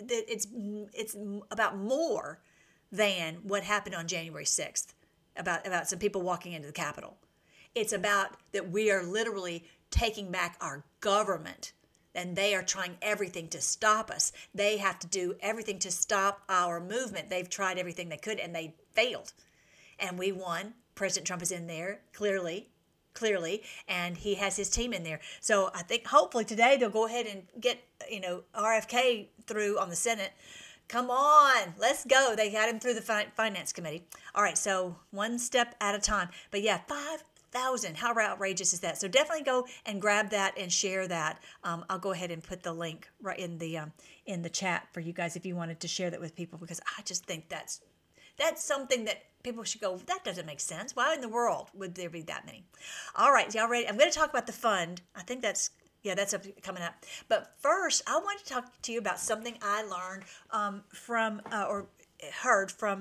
about more than what happened on January 6th, about some people walking into the Capitol. It's about that we are literally taking back our government, and they are trying everything to stop us. They have to do everything to stop our movement. They've tried everything they could, and they failed. And we won. President Trump is in there, clearly, and he has his team in there. So I think hopefully today they'll go ahead and get RFK through on the Senate. Come on, let's go. They got him through the Finance Committee. All right, so one step at a time. But yeah, 5,000. How outrageous is that? So definitely go and grab that and share that. I'll go ahead and put the link right in the chat for you guys if you wanted to share that with people, because I just think that's something that people should go, that doesn't make sense. Why in the world would there be that many? All right, y'all ready? I'm going to talk about the fund. I think that's coming up. But first, I want to talk to you about something I learned or heard from,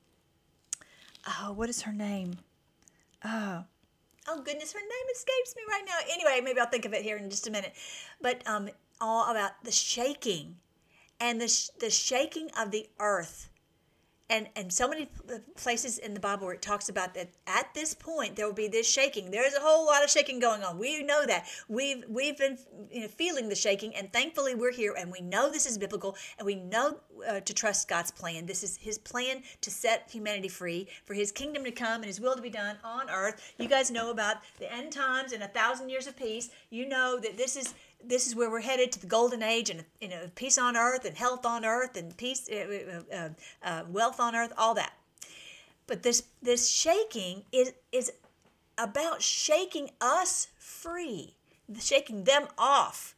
what is her name? Oh goodness, her name escapes me right now. Anyway, maybe I'll think of it here in just a minute. But all about the shaking and the shaking of the earth. And so many places in the Bible where it talks about that at this point there will be this shaking. There's a whole lot of shaking going on. We know that. We've been feeling the shaking, and thankfully we're here, and we know this is biblical, and we know to trust God's plan. This is His plan to set humanity free, for His kingdom to come and His will to be done on earth. You guys know about the end times and 1,000 years of peace. You know that this is where we're headed, to the golden age, and peace on earth and health on earth and peace, wealth on earth, all that. But this shaking is about shaking us free, shaking them off.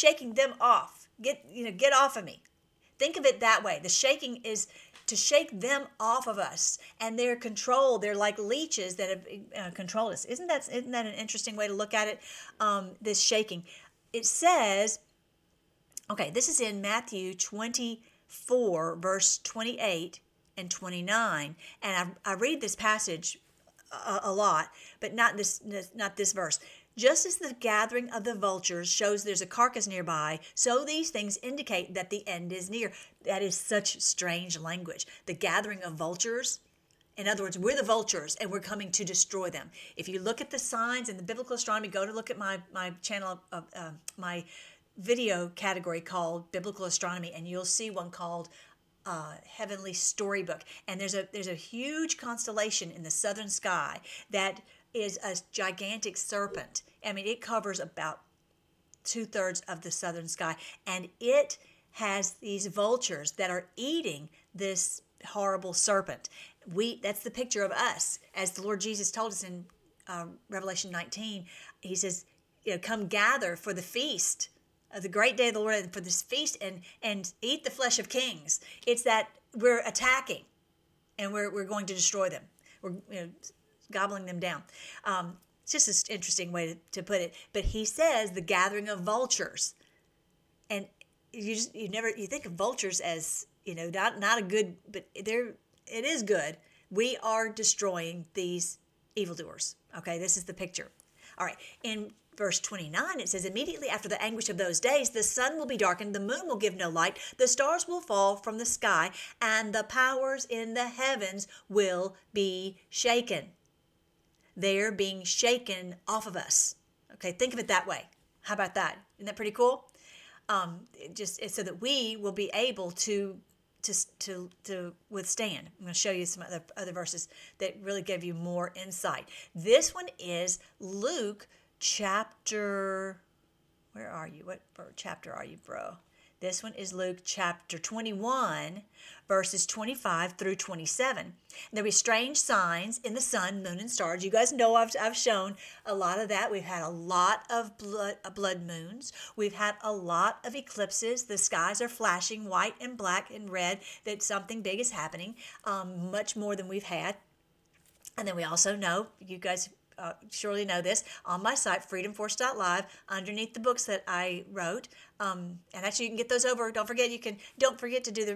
Get off of me. Think of it that way. The shaking is to shake them off of us, and they're controlled. They're like leeches that have controlled us. Isn't that an interesting way to look at it? This shaking. It says, okay, this is in Matthew 24, verse 28 and 29, and I read this passage a lot, but not this verse. Just as the gathering of the vultures shows there's a carcass nearby, so these things indicate that the end is near. That is such strange language. The gathering of vultures. In other words, we're the vultures and we're coming to destroy them. If you look at the signs in the biblical astronomy, go to look at my channel, my video category called Biblical Astronomy, and you'll see one called Heavenly Storybook. And there's a huge constellation in the southern sky that is a gigantic serpent. I mean, it covers about 2/3 of the southern sky, and it has these vultures that are eating this horrible serpent. That's the picture of us, as the Lord Jesus told us in Revelation 19. He says, come gather for the feast of the great day of the Lord, and for this feast, and eat the flesh of kings. It's that we're attacking, and we're going to destroy them. We're gobbling them down. It's just an interesting way to put it. But he says the gathering of vultures, and you think of vultures as not a good, but it is good. We are destroying these evildoers. Okay, this is the picture. All right, in verse 29, it says, immediately after the anguish of those days, the sun will be darkened, the moon will give no light, the stars will fall from the sky, and the powers in the heavens will be shaken. They're being shaken off of us. Okay, think of it that way. How about that? Isn't that pretty cool? It's so that we will be able to withstand. I'm going to show you some other verses that really give you more insight. This one is Luke chapter. Where are you? What chapter are you, bro? This one is Luke chapter 21, verses 25 through 27. There will be strange signs in the sun, moon, and stars. You guys know I've shown a lot of that. We've had a lot of blood moons. We've had a lot of eclipses. The skies are flashing white and black and red, that something big is happening, much more than we've had. And then we also know, you guys surely know this, on my site, freedomforce.live, underneath the books that I wrote, and actually you can get those over. Don't forget to do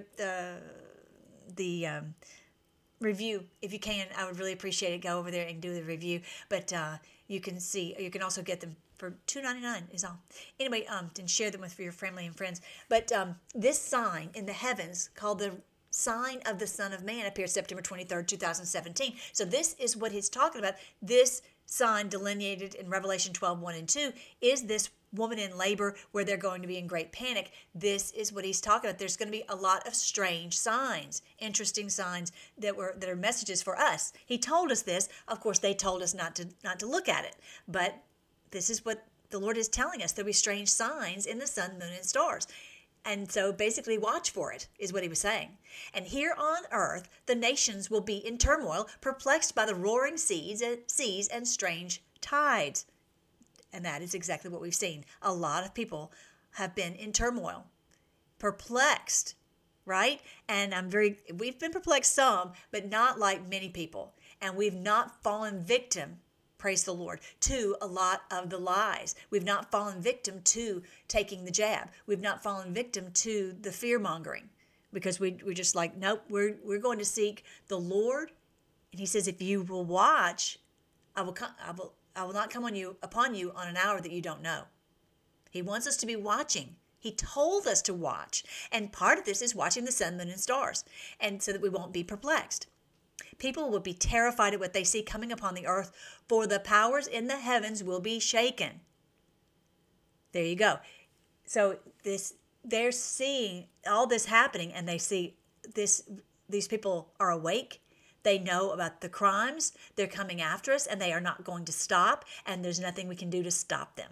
the review if you can. I would really appreciate it. Go over there and do the review. But you can also get them for $2.99 is all. Anyway, and share them with your family and friends. But this sign in the heavens called the sign of the Son of Man appeared September 23rd, 2017. So this is what he's talking about. This sign delineated in Revelation 12:1 and 2 is this woman in labor where they're going to be in great panic. This is what he's talking about. There's going to be a lot of strange signs, interesting signs that are messages for us. He told us this. Of course, they told us not to look at it. But this is what the Lord is telling us. There'll be strange signs in the sun, moon, and stars. And so basically watch for it, is what he was saying. And here on earth, the nations will be in turmoil, perplexed by the roaring seas and strange tides. And that is exactly what we've seen. A lot of people have been in turmoil, perplexed, right? And we've been perplexed some, but not like many people. And we've not fallen victim, praise the Lord, to a lot of the lies. We've not fallen victim to taking the jab. We've not fallen victim to the fear mongering, because we're just like, nope, we're going to seek the Lord. And he says, if you will watch, I will not come upon you on an hour that you don't know. He wants us to be watching. He told us to watch. And part of this is watching the sun, moon, and stars, and so that we won't be perplexed. People will be terrified at what they see coming upon the earth, for the powers in the heavens will be shaken. There you go. So they're seeing all this happening, and they see these people are awake. They know about the crimes. They're coming after us, and they are not going to stop, and there's nothing we can do to stop them.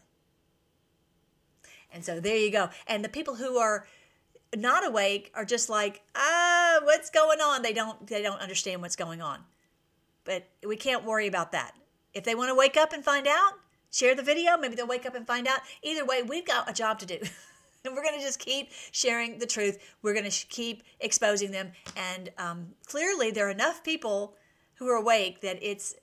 And so there you go. And the people who are not awake are just like, what's going on? They don't understand what's going on. But we can't worry about that. If they want to wake up and find out, share the video. Maybe they'll wake up and find out. Either way, we've got a job to do. And we're going to just keep sharing the truth. We're going to keep exposing them. And clearly there are enough people who are awake that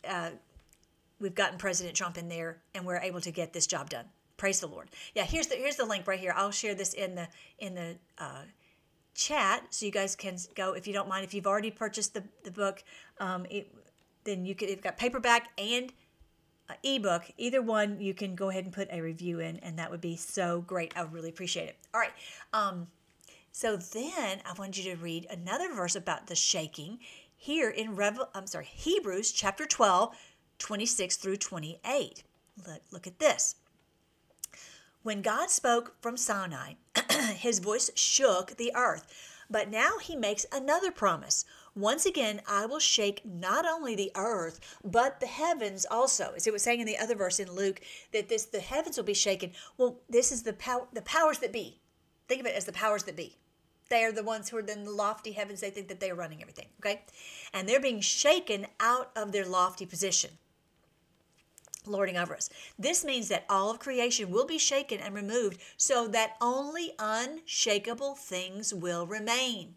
we've gotten President Trump in there, and we're able to get this job done. Praise the Lord. Yeah, here's the link right here. I'll share this in the chat, so you guys can go, if you don't mind. If you've already purchased the book, then you could. It's got paperback and ebook, either one, you can go ahead and put a review in, and that would be so great. I would really appreciate it. All right. So then I want you to read another verse about the shaking here in Hebrews chapter 12, 26 through 28. Look at this. When God spoke from Sinai, his voice shook the earth. But now he makes another promise. Once again, I will shake not only the earth, but the heavens also. As it was saying in the other verse in Luke, that the heavens will be shaken. Well, this is the powers that be. Think of it as the powers that be. They are the ones who are in the lofty heavens. They think that they are running everything, okay? And they're being shaken out of their lofty position, lording over us. This means that all of creation will be shaken and removed so that only unshakable things will remain.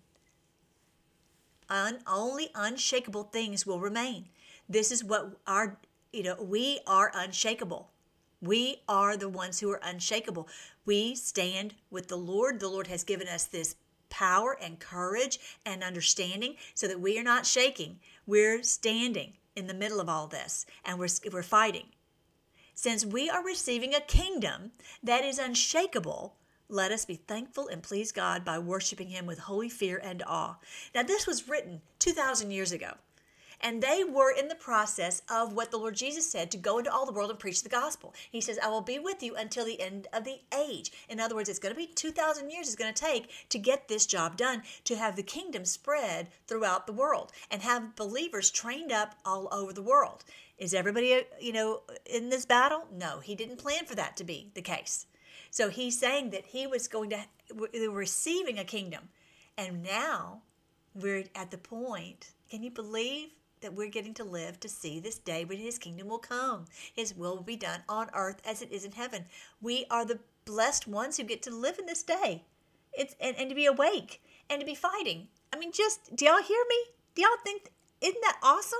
Only unshakable things will remain. This is what we are unshakable. We are the ones who are unshakable. We stand with the Lord. The Lord has given us this power and courage and understanding so that we are not shaking. We're standing in the middle of all this, and we're fighting. Since we are receiving a kingdom that is unshakable, let us be thankful and please God by worshiping him with holy fear and awe. Now, this was written 2,000 years ago, and they were in the process of what the Lord Jesus said, to go into all the world and preach the gospel. He says, I will be with you until the end of the age. In other words, it's going to be 2,000 years it's going to take to get this job done, to have the kingdom spread throughout the world and have believers trained up all over the world. Is everybody, in this battle? No, he didn't plan for that to be the case. So he's saying that he was going to, they were receiving a kingdom. And now we're at the point, can you believe that we're getting to live to see this day when his kingdom will come? His will be done on earth as it is in heaven. We are the blessed ones who get to live in this day. And to be awake and to be fighting. I mean, do y'all hear me? Do y'all think, isn't that awesome?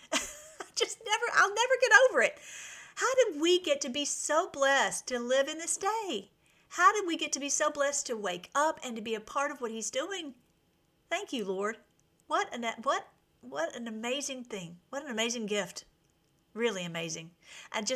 I'll never get over it. How did we get to be so blessed to live in this day? How did we get to be so blessed to wake up and to be a part of what he's doing? Thank you, Lord. What an amazing thing. What an amazing gift. Really amazing. I've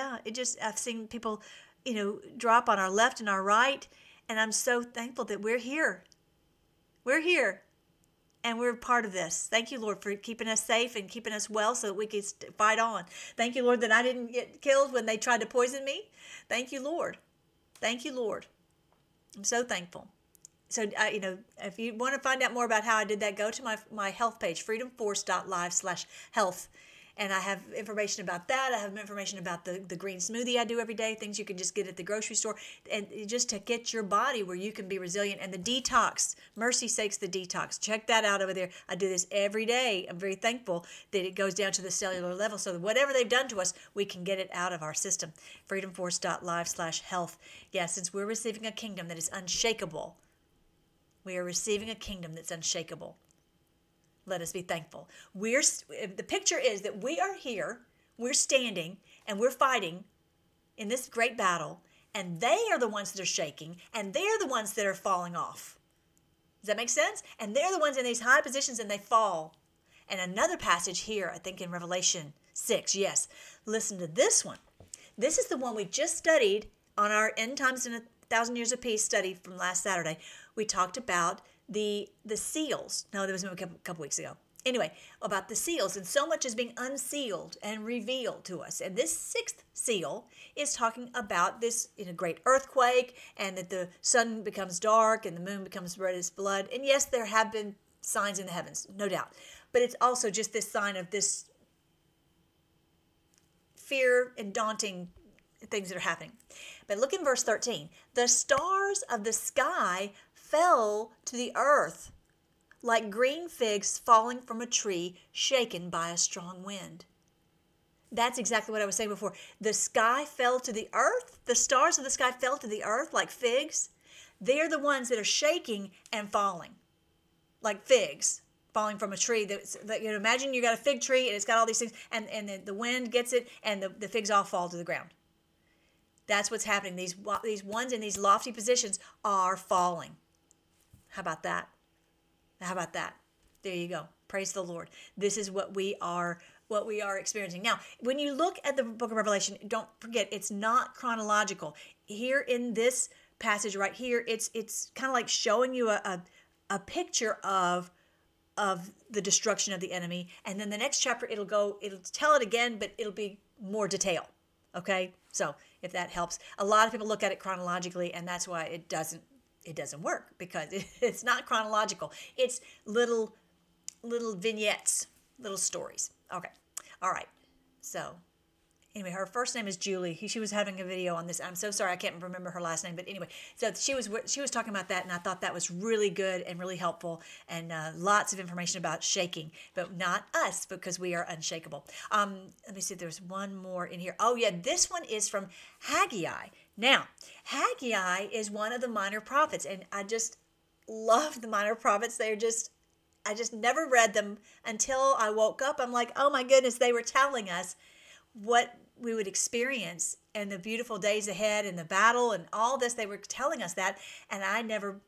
seen people, drop on our left and our right, and I'm so thankful that we're here. We're here. And we're part of this. Thank you, Lord, for keeping us safe and keeping us well so that we can fight on. Thank you, Lord, that I didn't get killed when they tried to poison me. Thank you, Lord. Thank you, Lord. I'm so thankful. So, if you want to find out more about how I did that, go to my health page, freedomforce.live/health. And I have information about that. I have information about the green smoothie I do every day, things you can just get at the grocery store, and just to get your body where you can be resilient. And the detox, Mercy Sakes, the detox. Check that out over there. I do this every day. I'm very thankful that it goes down to the cellular level so that whatever they've done to us, we can get it out of our system. freedomforce.live/health. Yeah, since we're receiving a kingdom that is unshakable, we are receiving a kingdom that's unshakable. Let us be thankful. The picture is that we are here, we're standing, and we're fighting in this great battle, and they are the ones that are shaking, and they're the ones that are falling off. Does that make sense? And they're the ones in these high positions, and they fall. And another passage here, I think in Revelation 6, yes. Listen to this one. This is the one we just studied on our End Times and 1,000 Years of Peace study from last Saturday. We talked about the seals. No, there was a couple weeks ago. Anyway, about the seals, and so much is being unsealed and revealed to us. And this sixth seal is talking about this great earthquake, and that the sun becomes dark and the moon becomes red as blood. And yes, there have been signs in the heavens, no doubt. But it's also just this sign of this fear and daunting things that are happening. But look in verse 13. The stars of the sky fell to the earth like green figs falling from a tree shaken by a strong wind. That's exactly what I was saying before. The sky fell to the earth. The stars of the sky fell to the earth like figs. They're the ones that are shaking and falling like figs falling from a tree. Imagine you got a fig tree and it's got all these things, and the wind gets it and the figs all fall to the ground. That's what's happening. These ones in these lofty positions are falling. How about that? How about that? There you go. Praise the Lord. This is what we are what we are experiencing. Now, when you look at the book of Revelation, don't forget it's not chronological. Here in this passage right here, it's kind of like showing you a picture of the destruction of the enemy, and then the next chapter it'll tell it again, but it'll be more detail. Okay, so if that helps, a lot of people look at it chronologically, and that's why it doesn't work, because it's not chronological. It's little vignettes, little stories. Okay, all right. So anyway, her first name is Julie. She was having a video on this. I'm so sorry I can't remember her last name, but anyway, so she was talking about that, and I thought that was really good and really helpful, and lots of information about shaking, but not us, because we are unshakable. Let me see if there's one more in here. Oh yeah, this one is from Haggai. Now, Haggai is one of the minor prophets, and I just love the minor prophets. I just never read them until I woke up. I'm like, oh my goodness, they were telling us what we would experience and the beautiful days ahead and the battle and all this. They were telling us that, and I never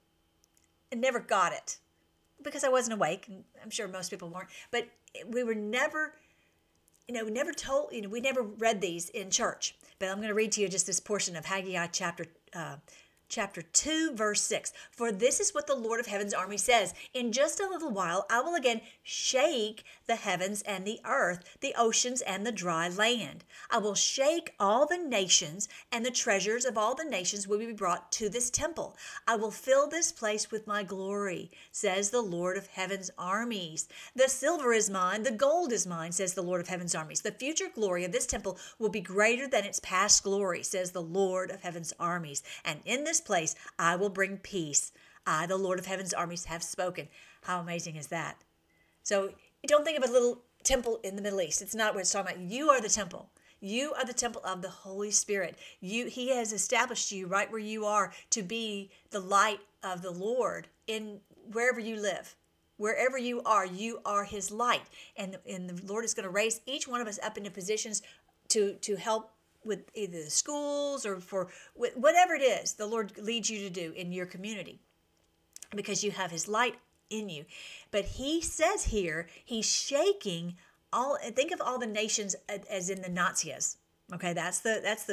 got it because I wasn't awake, and I'm sure most people weren't. But we were never, never told. We never read these in church. But I'm going to read to you just this portion of Haggai chapter 2, verse 6. For this is what the Lord of Heaven's army says. In just a little while, I will again shake the heavens and the earth, the oceans and the dry land. I will shake all the nations, and the treasures of all the nations will be brought to this temple. I will fill this place with my glory, says the Lord of Heaven's armies. The silver is mine, the gold is mine, says the Lord of Heaven's armies. The future glory of this temple will be greater than its past glory, says the Lord of Heaven's armies. And in this place I will bring peace. I, the Lord of Heaven's armies, have spoken. How amazing is that? So don't think of a little temple in the Middle East. It's not what it's talking about. You are the temple. You are the temple of the Holy Spirit. He has established you right where you are to be the light of the Lord in wherever you live. Wherever you are his light. And the Lord is going to raise each one of us up into positions to help with either the schools or for whatever it is the Lord leads you to do in your community, because you have his light in you. But he says here, he's shaking all. Think of all the nations as in the Nazis. Okay, that's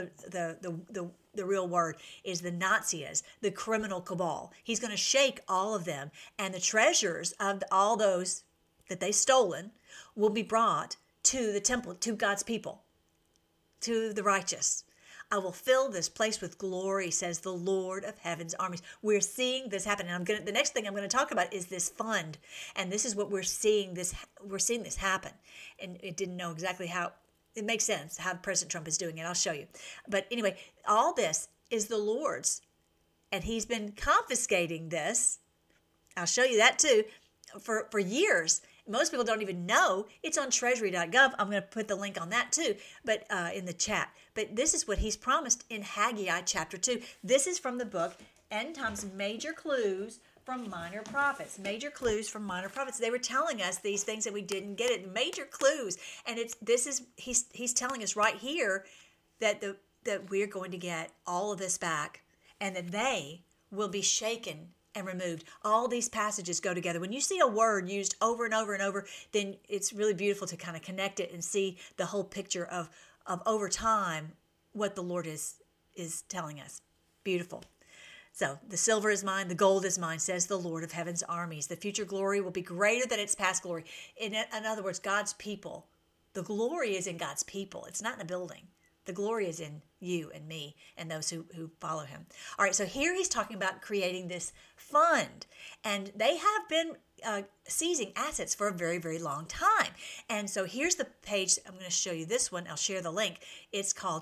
the real word is the Nazis, the criminal cabal. He's going to shake all of them, and the treasures of all those that they stolen will be brought to the temple, to God's people, to the righteous. I will fill this place with glory, says the Lord of Heaven's armies. We're seeing this happen, and the next thing I'm going to talk about is this fund, and this is what we're seeing this happen. And it didn't know exactly how. It makes sense how President Trump is doing it. I'll show you. But anyway, all this is the Lord's, and he's been confiscating this. I'll show you that too for years. Most people don't even know. It's on treasury.gov. I'm going to put the link on that too, but in the chat. But this is what he's promised in Haggai chapter 2. This is from the book End Times Major Clues from Minor Prophets. Major clues from minor prophets. They were telling us these things and we didn't get it. Major clues. And he's telling us right here that we're going to get all of this back, and that they will be shaken and removed. All these passages go together. When you see a word used over and over and over, then it's really beautiful to kind of connect it and see the whole picture of over time what the Lord is telling us. Beautiful. So the silver is mine, the gold is mine, says the Lord of Heaven's armies. The future glory will be greater than its past glory. In other words, God's people. The glory is in God's people. It's not in a building. The glory is in you and me and those who follow him. All right, so here he's talking about creating this fund. And they have been seizing assets for a very, very long time. And so here's the page. I'm going to show you this one. I'll share the link. It's called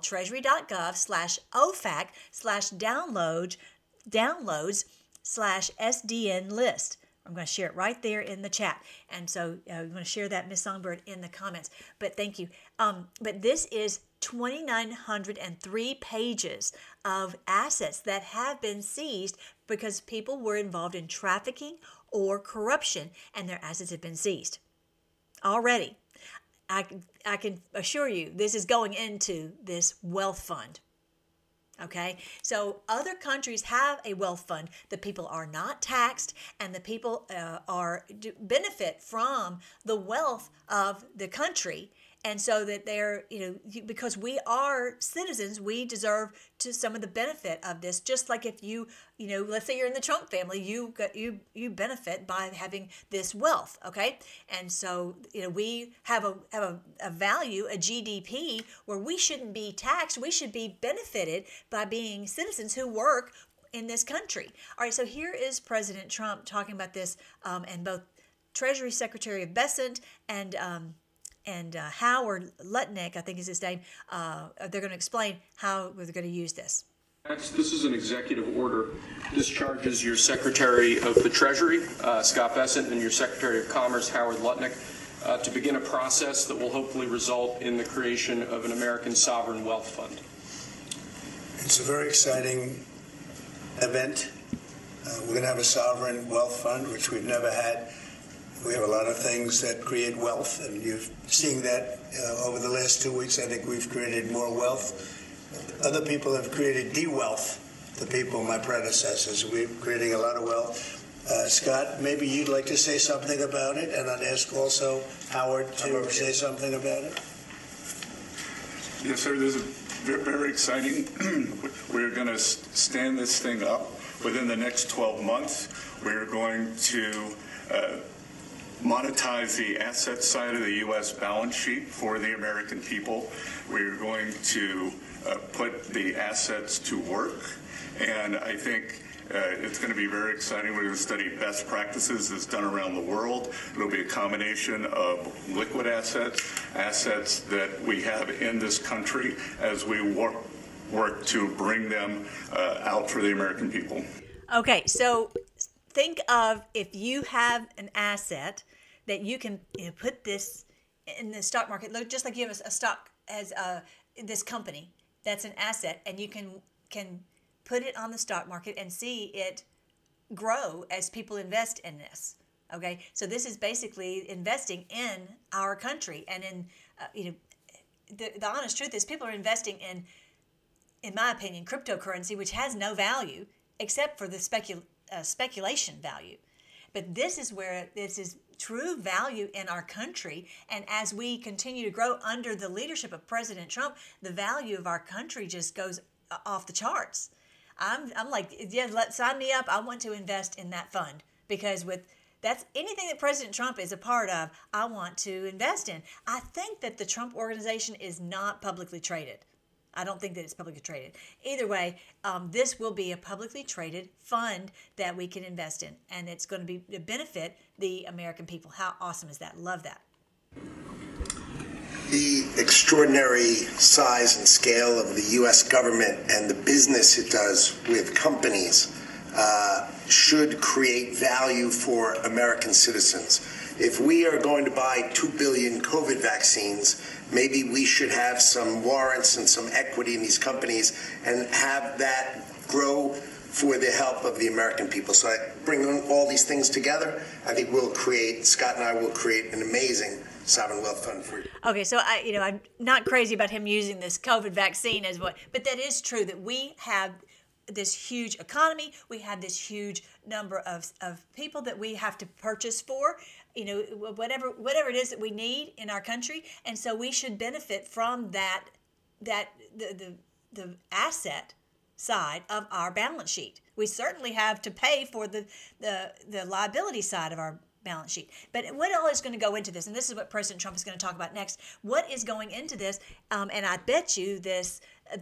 treasury.gov/OFAC/downloads/SDN list. I'm going to share it right there in the chat. And so I'm going to share that, Miss Songbird, in the comments. But thank you. But this is 2,903 pages of assets that have been seized because people were involved in trafficking or corruption, and their assets have been seized already. I can assure you this is going into this wealth fund. Okay, so other countries have a wealth fund. The people are not taxed, and the people benefit from the wealth of the country, And so that they're, because we are citizens, we deserve to some of the benefit of this. Just like if you, let's say you're in the Trump family, you benefit by having this wealth, okay? And so, we have a value, a GDP, where we shouldn't be taxed. We should be benefited by being citizens who work in this country. All right, so here is President Trump talking about this, and both Treasury Secretary of Bessent and Howard Lutnick, I think is his name, they're going to explain how we're going to use this. This is an executive order. This charges your Secretary of the Treasury, Scott Bessent, and your Secretary of Commerce, Howard Lutnick, to begin a process that will hopefully result in the creation of an American sovereign wealth fund. It's a very exciting event. We're going to have a sovereign wealth fund, which we've never had. We have a lot of things that create wealth, and you're seeing that over the last 2 weeks. I think we've created more wealth. Other people have created de-wealth, the people, my predecessors. We're creating a lot of wealth. Scott, maybe you'd like to say something about it, and I'd ask also Howard to say something about it. Yes, sir. This is very exciting. We're going to stand this thing up within the next 12 months. We're going to monetize the asset side of the U.S. balance sheet for the American people. We're going to put the assets to work, and I think it's going to be very exciting. We're going to study best practices that's done around the world. It'll be a combination of liquid assets that we have in this country as we work to bring them out for the American people. Okay, so think of if you have an asset that you can put this in the stock market, just like you have a stock as this company, that's an asset, and you can put it on the stock market and see it grow as people invest in this. Okay, so this is basically investing in our country, and in the honest truth is people are investing in my opinion, cryptocurrency, which has no value except for the speculation value. But this is where this is true value in our country. And as we continue to grow under the leadership of President Trump, the value of our country just goes off the charts. I'm like, yeah, sign me up. I want to invest in that fund, because that's anything that President Trump is a part of, I want to invest in. I think that the Trump Organization is not publicly traded. I don't think that it's publicly traded. Either way, this will be a publicly traded fund that we can invest in, and it's going to benefit the American people. How awesome is that? Love that. The extraordinary size and scale of the U.S. government and the business it does with companies should create value for American citizens. If we are going to buy 2 billion COVID vaccines, maybe we should have some warrants and some equity in these companies and have that grow for the help of the American people. So I bring all these things together. I think Scott and I will create an amazing sovereign wealth fund for you. Okay, so I'm not crazy about him using this COVID vaccine but that is true that we have this huge economy. We have this huge number of people that we have to purchase for, whatever it is that we need in our country. And so we should benefit from the asset side of our balance sheet. We certainly have to pay for the liability side of our balance sheet. But what all is going to go into this? And this is what President Trump is going to talk about next. What is going into this? And I bet you this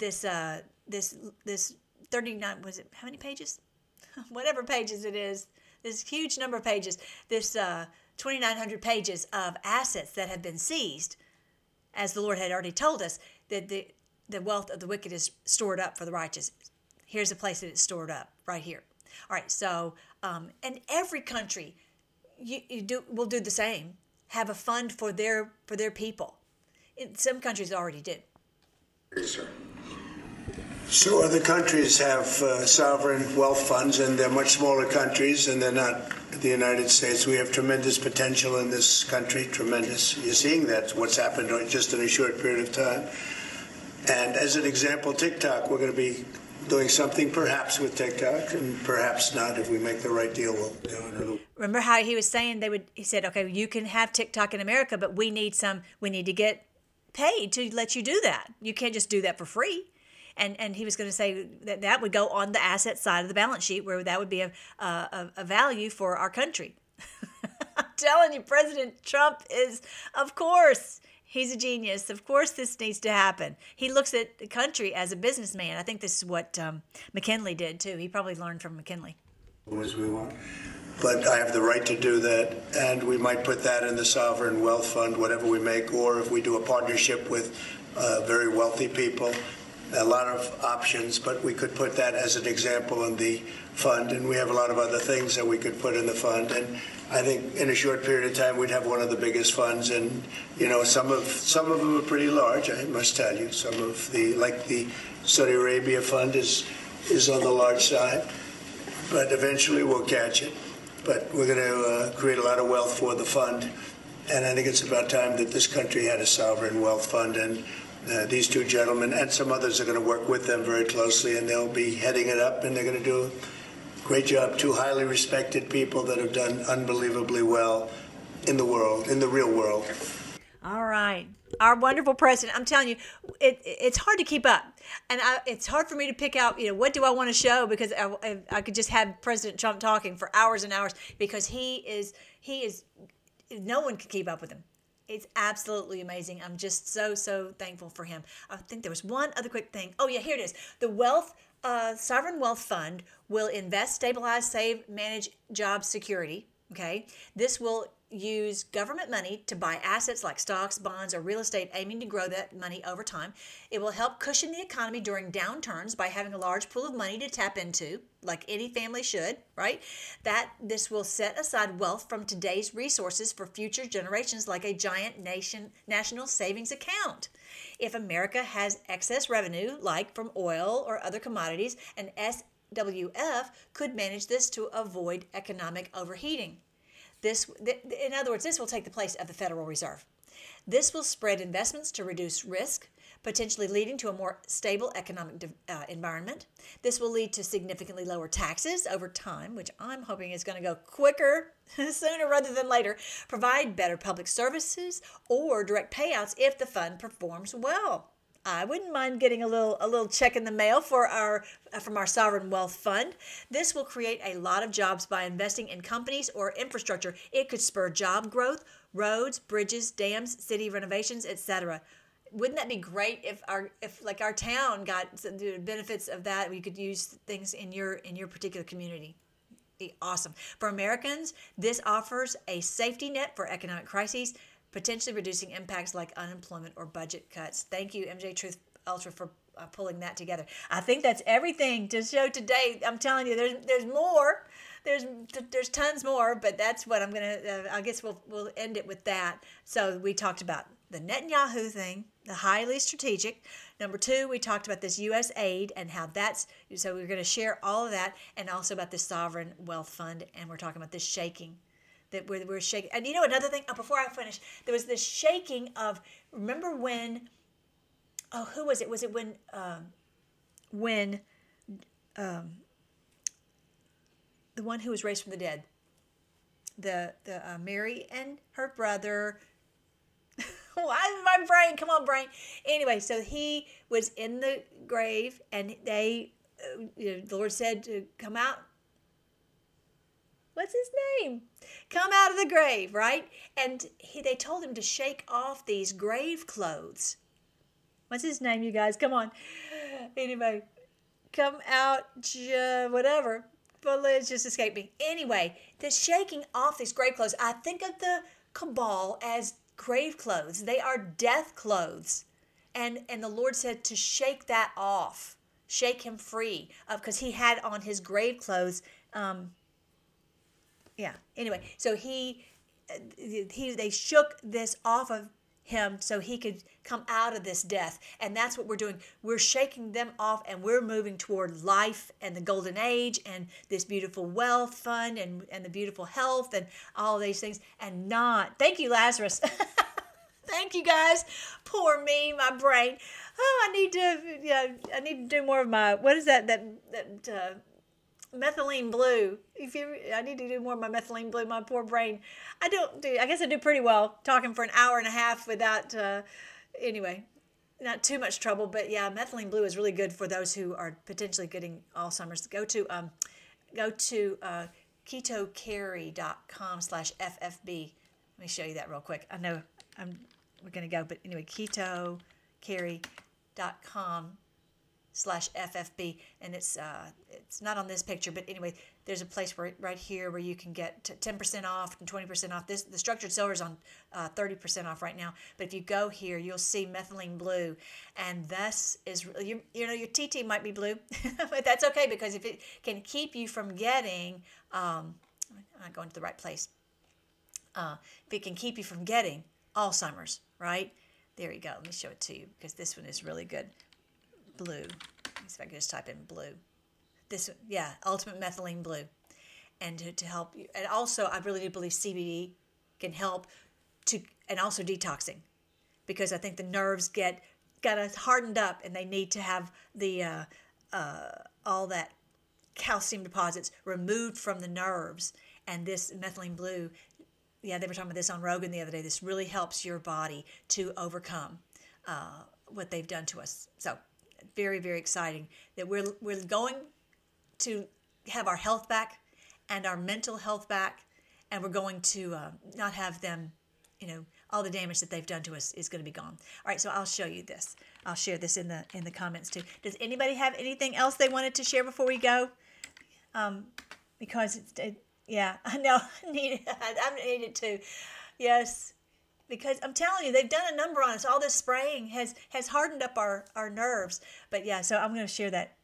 39, was it how many pages? Whatever pages it is, this huge number of pages, this 2,900 pages of assets that have been seized, as the Lord had already told us, that the wealth of the wicked is stored up for the righteous. Here's a place that it's stored up, right here. All right, so, and every country will do the same, have a fund for their people. Some countries already do. Yes, sir. So other countries have sovereign wealth funds, and they're much smaller countries, and they're not the United States. We have tremendous potential in this country, tremendous. You're seeing that, what's happened just in a short period of time. And as an example, TikTok, we're going to be doing something perhaps with TikTok, and perhaps not. If we make the right deal, we'll do it. Remember how he was saying he said, okay, you can have TikTok in America, but we need to get paid to let you do that. You can't just do that for free. And he was going to say that that would go on the asset side of the balance sheet, where that would be a value for our country. I'm telling you, President Trump is, of course, he's a genius. Of course, this needs to happen. He looks at the country as a businessman. I think this is what McKinley did, too. He probably learned from McKinley. As we want. But I have the right to do that, and we might put that in the sovereign wealth fund, whatever we make, or if we do a partnership with very wealthy people, a lot of options, but we could put that as an example in the fund, and we have a lot of other things that we could put in the fund. And I think in a short period of time, we'd have one of the biggest funds, and some of them are pretty large, I must tell you. Some of the Saudi Arabia fund is on the large side, but eventually we'll catch it. But we're going to create a lot of wealth for the fund, and I think it's about time that this country had a sovereign wealth fund, and these two gentlemen and some others are going to work with them very closely, and they'll be heading it up, and they're going to do a great job. Two highly respected people that have done unbelievably well in the world, in the real world. All right. Our wonderful president. I'm telling you, it's hard to keep up. And it's hard for me to pick out, what do I want to show, because I could just have President Trump talking for hours and hours, because he is, no one can keep up with him. It's absolutely amazing. I'm just so thankful for him. I think there was one other quick thing. Oh, yeah, here it is. The Sovereign Wealth Fund will invest, stabilize, save, manage job security. Okay. This will use government money to buy assets like stocks, bonds, or real estate, aiming to grow that money over time. It will help cushion the economy during downturns by having a large pool of money to tap into, like any family should, right? This will set aside wealth from today's resources for future generations, like a giant national savings account. If America has excess revenue, like from oil or other commodities, an SWF could manage this to avoid economic overheating. In other words, this will take the place of the Federal Reserve. This will spread investments to reduce risk, potentially leading to a more stable economic environment. This will lead to significantly lower taxes over time, which I'm hoping is going to go quicker, sooner rather than later, provide better public services, or direct payouts if the fund performs well. I wouldn't mind getting a little check in the mail from our Sovereign Wealth Fund. This will create a lot of jobs by investing in companies or infrastructure. It could spur job growth, roads, bridges, dams, city renovations, etc. Wouldn't that be great if our town got the benefits of that? We could use things in your particular community. Be awesome. For Americans, this offers a safety net for economic crises, potentially reducing impacts like unemployment or budget cuts. Thank you, MJ Truth Ultra, for pulling that together. I think that's everything to show today. I'm telling you, there's more. There's tons more, but that's what I'm gonna. I guess we'll end it with that. So we talked about the Netanyahu thing, the highly strategic. Number 2, we talked about this U.S. aid and how that's. So we're going to share all of that, and also about this sovereign wealth fund, and we're talking about this shaking. That we're shaking. And another thing, before I finish, there was this shaking of, remember when, who was it? Was it when the one who was raised from the dead, the Mary and her brother, why my brain, come on brain. Anyway, so he was in the grave, and the Lord said to come out. What's his name? Come out of the grave, right? And they told him to shake off these grave clothes. What's his name, you guys? Come on. Anyway, come out, whatever. But it's just escaped me. Anyway, the shaking off these grave clothes. I think of the cabal as grave clothes. They are death clothes. And the Lord said to shake that off. Shake him free. Because he had on his grave clothes... Anyway, so they shook this off of him so he could come out of this death. And that's what we're doing. We're shaking them off, and we're moving toward life and the golden age and this beautiful wealth fund and the beautiful health and all these things. And not, thank you, Lazarus. Thank you, guys. Poor me, my brain. Oh, I need to do more of my, what is that methylene blue. I need to do more of my methylene blue. My poor brain. I guess I do pretty well talking for an hour and a half without anyway, not too much trouble, but yeah, methylene blue is really good for those who are potentially getting Alzheimer's. Go to ketocarry.com/FFB. Let me show you that real quick. I know we're going to go, but anyway, ketocarry.com/FFB, and it's not on this picture, but anyway, there's a place right here where you can get 10% off and 20% off. The structured silver is on 30% off right now, but if you go here, you'll see methylene blue, and this is your TT might be blue, but that's okay, because if it can keep you from getting, I'm not going to the right place. If it can keep you from getting Alzheimer's, right? There you go. Let me show it to you, because this one is really good. Blue. Let me see if I can just type in blue. This, yeah, Ultimate Methylene Blue. And to help you. And also, I really do believe CBD can help and also detoxing. Because I think the nerves got hardened up, and they need to have the all that calcium deposits removed from the nerves. And this methylene blue, yeah, they were talking about this on Rogan the other day. This really helps your body to overcome what they've done to us. So, very, very exciting that we're going to have our health back and our mental health back, and we're going to not have them, all the damage that they've done to us is going to be gone. All right, so I'll show you this. I'll share this in the comments too. Does anybody have anything else they wanted to share before we go? Because yeah, I know I need it too. Yes. Because I'm telling you, they've done a number on us. All this spraying has hardened up our nerves. But yeah, so I'm going to share that.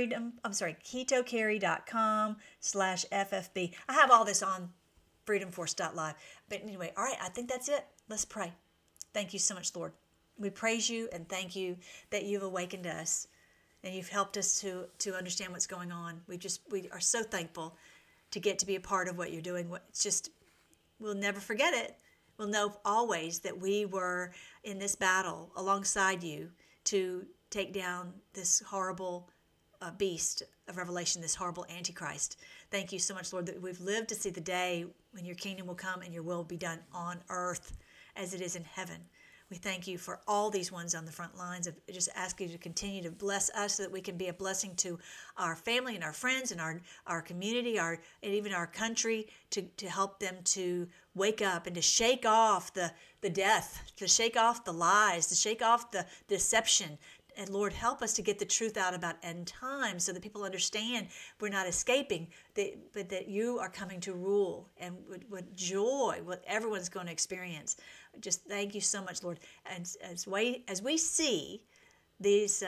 ketocarry.com/FFB. I have all this on freedomforce.live. But anyway, all right, I think that's it. Let's pray. Thank you so much, Lord. We praise you and thank you that you've awakened us and you've helped us to understand what's going on. We are so thankful to get to be a part of what you're doing. It's just, we'll never forget it. We'll know always that we were in this battle alongside you to take down this horrible beast of Revelation, this horrible Antichrist. Thank you so much, Lord, that we've lived to see the day when your kingdom will come and your will be done on earth as it is in heaven. We thank you for all these ones on the front lines. I just ask you to continue to bless us so that we can be a blessing to our family and our friends and our community, and even our country, to help them to wake up and to shake off the death, to shake off the lies, to shake off the deception. And Lord, help us to get the truth out about end times so that people understand we're not escaping, but that you are coming to rule, and with joy, what everyone's going to experience. Just thank you so much, Lord. And as we see these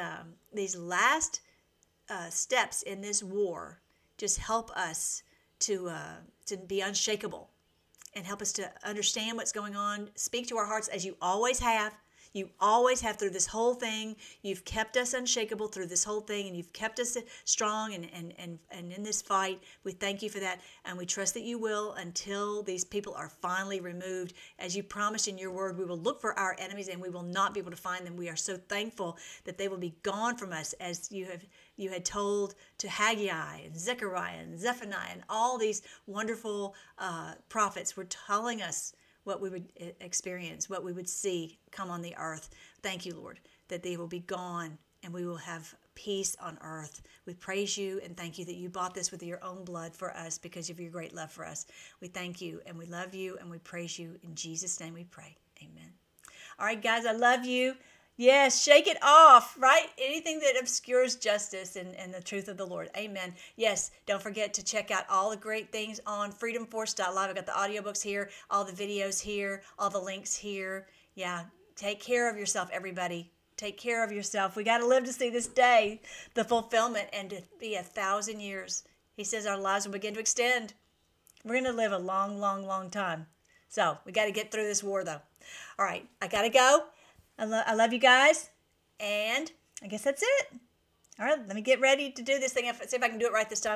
last steps in this war, just help us to be unshakable and help us to understand what's going on. Speak to our hearts as you always have. You always have through this whole thing. You've kept us unshakable through this whole thing, and you've kept us strong and in this fight. We thank you for that, and we trust that you will until these people are finally removed. As you promised in your word, we will look for our enemies, and we will not be able to find them. We are so thankful that they will be gone from us, as you had told to Haggai and Zechariah and Zephaniah, and all these wonderful prophets were telling us what we would experience, what we would see come on the earth. Thank you, Lord, that they will be gone and we will have peace on earth. We praise you and thank you that you bought this with your own blood for us because of your great love for us. We thank you and we love you and we praise you. In Jesus' name we pray. Amen. All right, guys, I love you. Yes, shake it off, right? Anything that obscures justice and the truth of the Lord. Amen. Yes, don't forget to check out all the great things on freedomforce.live. I've got the audiobooks here, all the videos here, all the links here. Yeah, take care of yourself, everybody. Take care of yourself. We got to live to see this day, the fulfillment, and to be 1,000 years. He says our lives will begin to extend. We're going to live a long, long, long time. So we got to get through this war, though. All right, I got to go. I love you guys, and I guess that's it. All right, let me get ready to do this thing. See if I can do it right this time.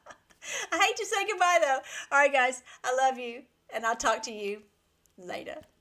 I hate to say goodbye, though. All right, guys, I love you, and I'll talk to you later.